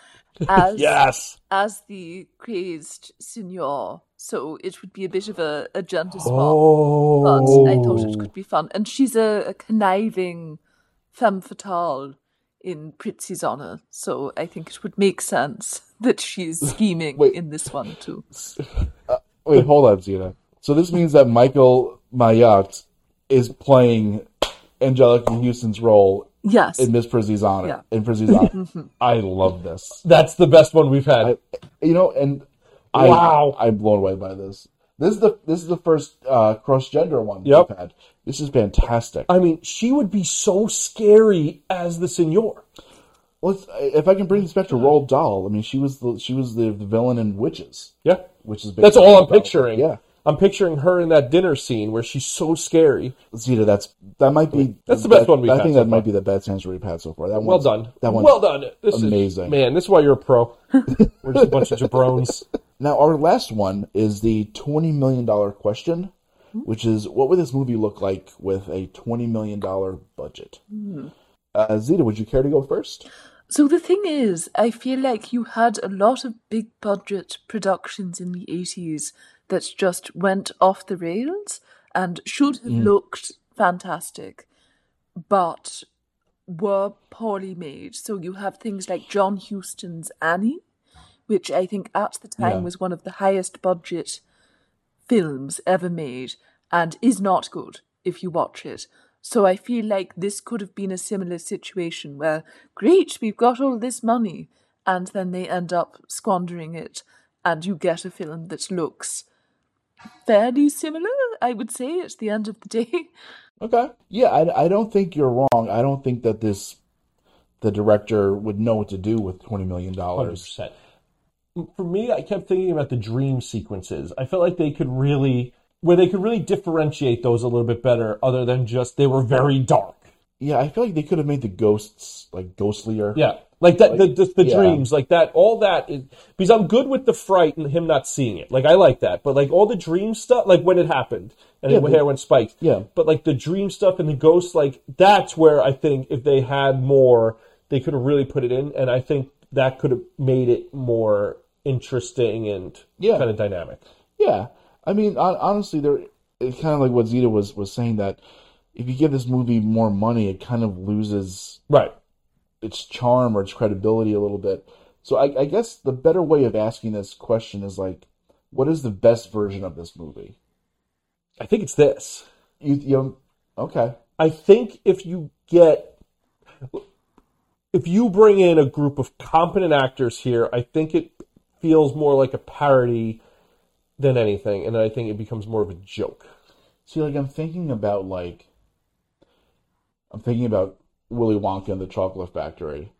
As the crazed signor, so it would be a bit of a gender swap, but I thought it could be fun. And she's a conniving femme fatale in Prizzy's Honor, so I think it would make sense that she's scheming in this one too. Wait, hold on, Zeta. So this means that Michael Mayotte is playing Angelica Houston's role Yes. in Miss Prizzy's Honor. Yeah. In Prizzy's Honor. I love this. That's the best one we've had. Wow. I'm blown away by this. This is the first cross-gender one Yep. we've had. This is fantastic. I mean, she would be so scary as the Senor. Well, if I can bring this back to Roald Dahl, I mean, she was the villain in Witches. Yeah. Which is That's all I'm picturing. Yeah. I'm picturing her in that dinner scene where she's so scary. Zeta, that might be That's the best one we've I had think so that might far. be the best answer we've had so far. That Well one's, done. That one's well done. This amazing. Is, man, this is why you're a pro. We're just a bunch of jabrones. Now, our last one is the $20 million question, which is, what would this movie look like with a $20 million budget? Zeta, would you care to go first? So the thing is, I feel like you had a lot of big budget productions in the 80s that just went off the rails and should have looked fantastic, but were poorly made. So you have things like John Huston's Annie, which I think at the time was one of the highest budget films ever made and is not good if you watch it. So I feel like this could have been a similar situation where, great, we've got all this money, and then they end up squandering it, and you get a film that looks fairly similar, I would say, at the end of the day. Okay. Yeah, I don't think you're wrong. I don't think that the director would know what to do with $20 million. 100%. For me, I kept thinking about the dream sequences. I felt like they could really differentiate those a little bit better, other than just they were very dark. Yeah, I feel like they could have made the ghosts like ghostlier. Yeah, like that. The yeah. dreams, like that. All that is because I'm good with the fright and him not seeing it. Like I like that, but like all the dream stuff, like when it happened and his hair went spiked. Yeah. But like the dream stuff and the ghosts, like that's where I think if they had more, they could have really put it in, and I think that could have made it more interesting and kind of dynamic. Yeah. I mean, honestly, it's kind of like what Zeta was saying, that if you give this movie more money, it kind of loses its charm or its credibility a little bit. So I guess the better way of asking this question is like, what is the best version of this movie? I think it's this. Okay. I think if you bring in a group of competent actors here, I think it feels more like a parody than anything, and I think it becomes more of a joke. See, like I'm thinking about Willy Wonka and the Chocolate Factory,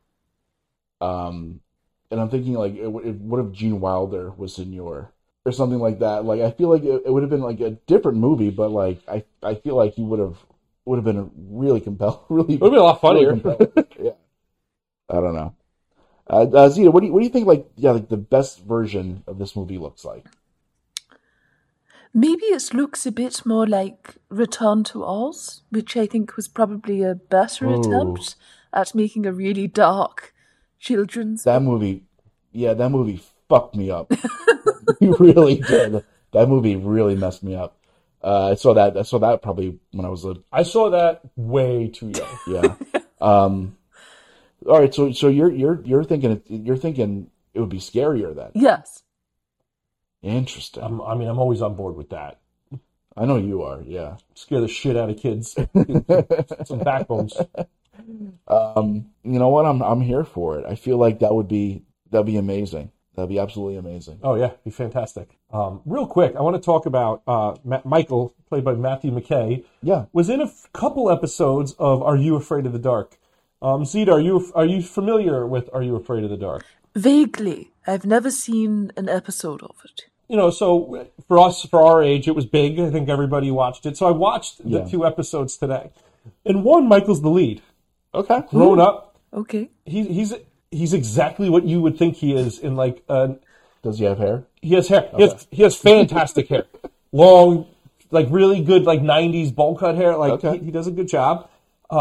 and I'm thinking like, what if Gene Wilder was Senor or something like that? Like I feel like it would have been like a different movie, but like I feel like he would have been a really compelling, really it would have been a lot funnier. Yeah, I don't know. Zeta, what do you think? Like the best version of this movie looks like? Maybe it looks a bit more like Return to Oz, which I think was probably a better attempt at making a really dark children's That movie fucked me up. It really did. That movie really messed me up. I saw that probably when I was I saw that way too young. Yeah. All right, so you're thinking it would be scarier then. Yes. Interesting. I'm always on board with that. I know you are, yeah. Scare the shit out of kids. Some backbones. You know what? I'm here for it. I feel like that'd be amazing. That'd be absolutely amazing. Oh yeah, be fantastic. Real quick, I want to talk about Michael, played by Matthew McKay. Yeah, was in a couple episodes of Are You Afraid of the Dark? Zita, are you familiar with Are You Afraid of the Dark? Vaguely. I've never seen an episode of it. You know, so for us, for our age, it was big. I think everybody watched it. So I watched the 2 episodes today. In one, Michael's the lead. Okay. Grown up. Okay. He's exactly what you would think he is in like... Does he have hair? He has hair. Okay. He has fantastic hair. Long, like really good, like 90s bowl cut hair. Like he does a good job.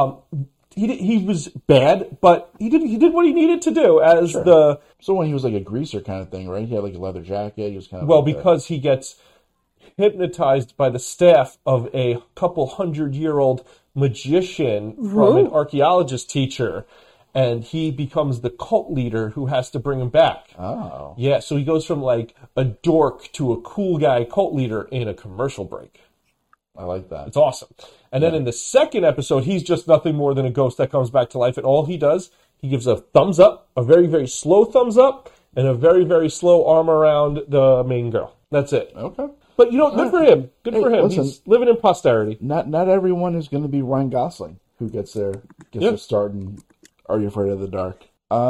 He was bad, but he did what he needed to do as the... So when he was like a greaser kind of thing, right? He had like a leather jacket. He was kind of because he gets hypnotized by the staff of a couple 100-year-old magician from an archaeologist teacher, and he becomes the cult leader who has to bring him back. Oh. Yeah, so he goes from like a dork to a cool guy cult leader in a commercial break. I like that. It's awesome. And then in the second episode, he's just nothing more than a ghost that comes back to life, and all he does, he gives a thumbs up, a very, very slow thumbs up, and a very, very slow arm around the main girl. That's it. Okay. But, good for him. Good for him. Listen, He's living in posterity. Not everyone is going to be Ryan Gosling who gets their start in Are You Afraid of the Dark?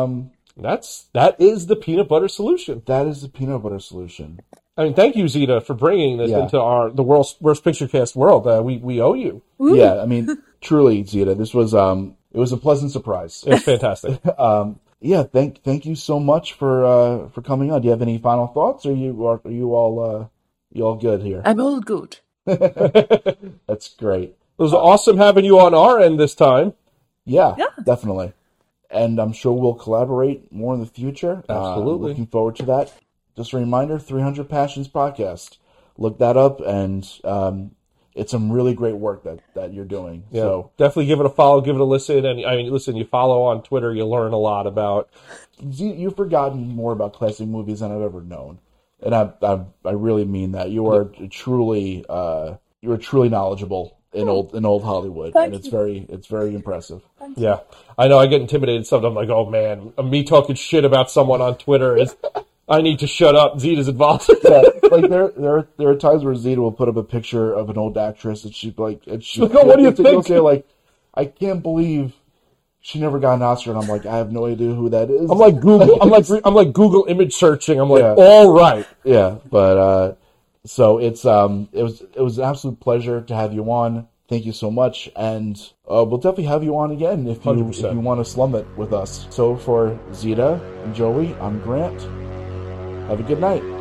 That is the peanut butter solution. That is the peanut butter solution. I mean, thank you, Zita, for bringing this into the worst picture cast world. We owe you. Ooh. Yeah, I mean, truly, Zita, this was it was a pleasant surprise. It's fantastic. Yeah, thank you so much for coming on. Do you have any final thoughts, or are you all good here? I'm all good. That's great. It was awesome having you on our end this time. Yeah, definitely. And I'm sure we'll collaborate more in the future. Absolutely. Looking forward to that. Just a reminder, 300 Passions Podcast. Look that up, and it's some really great work that you're doing. Yeah, so definitely give it a follow, give it a listen. And I mean, listen, you follow on Twitter, you learn a lot about. You've forgotten more about classic movies than I've ever known, and I really mean that. You are truly knowledgeable in old Hollywood, and it's very impressive. Yeah, I know. I get intimidated sometimes. I'm like, oh man, me talking shit about someone on Twitter is. I need to shut up. Zita's involved. Yeah, like there are times where Zita will put up a picture of an old actress, and she'd like, what do you think? Say, like, I can't believe she never got an Oscar, and I'm like, I have no idea who that is. I'm like Google. I'm like Google image searching. I'm like, Yeah. all right. Yeah, but so it was an absolute pleasure to have you on. Thank you so much, and we'll definitely have you on again if you 100%. want to slum it with us. So for Zita and Joey, I'm Grant. Have a good night.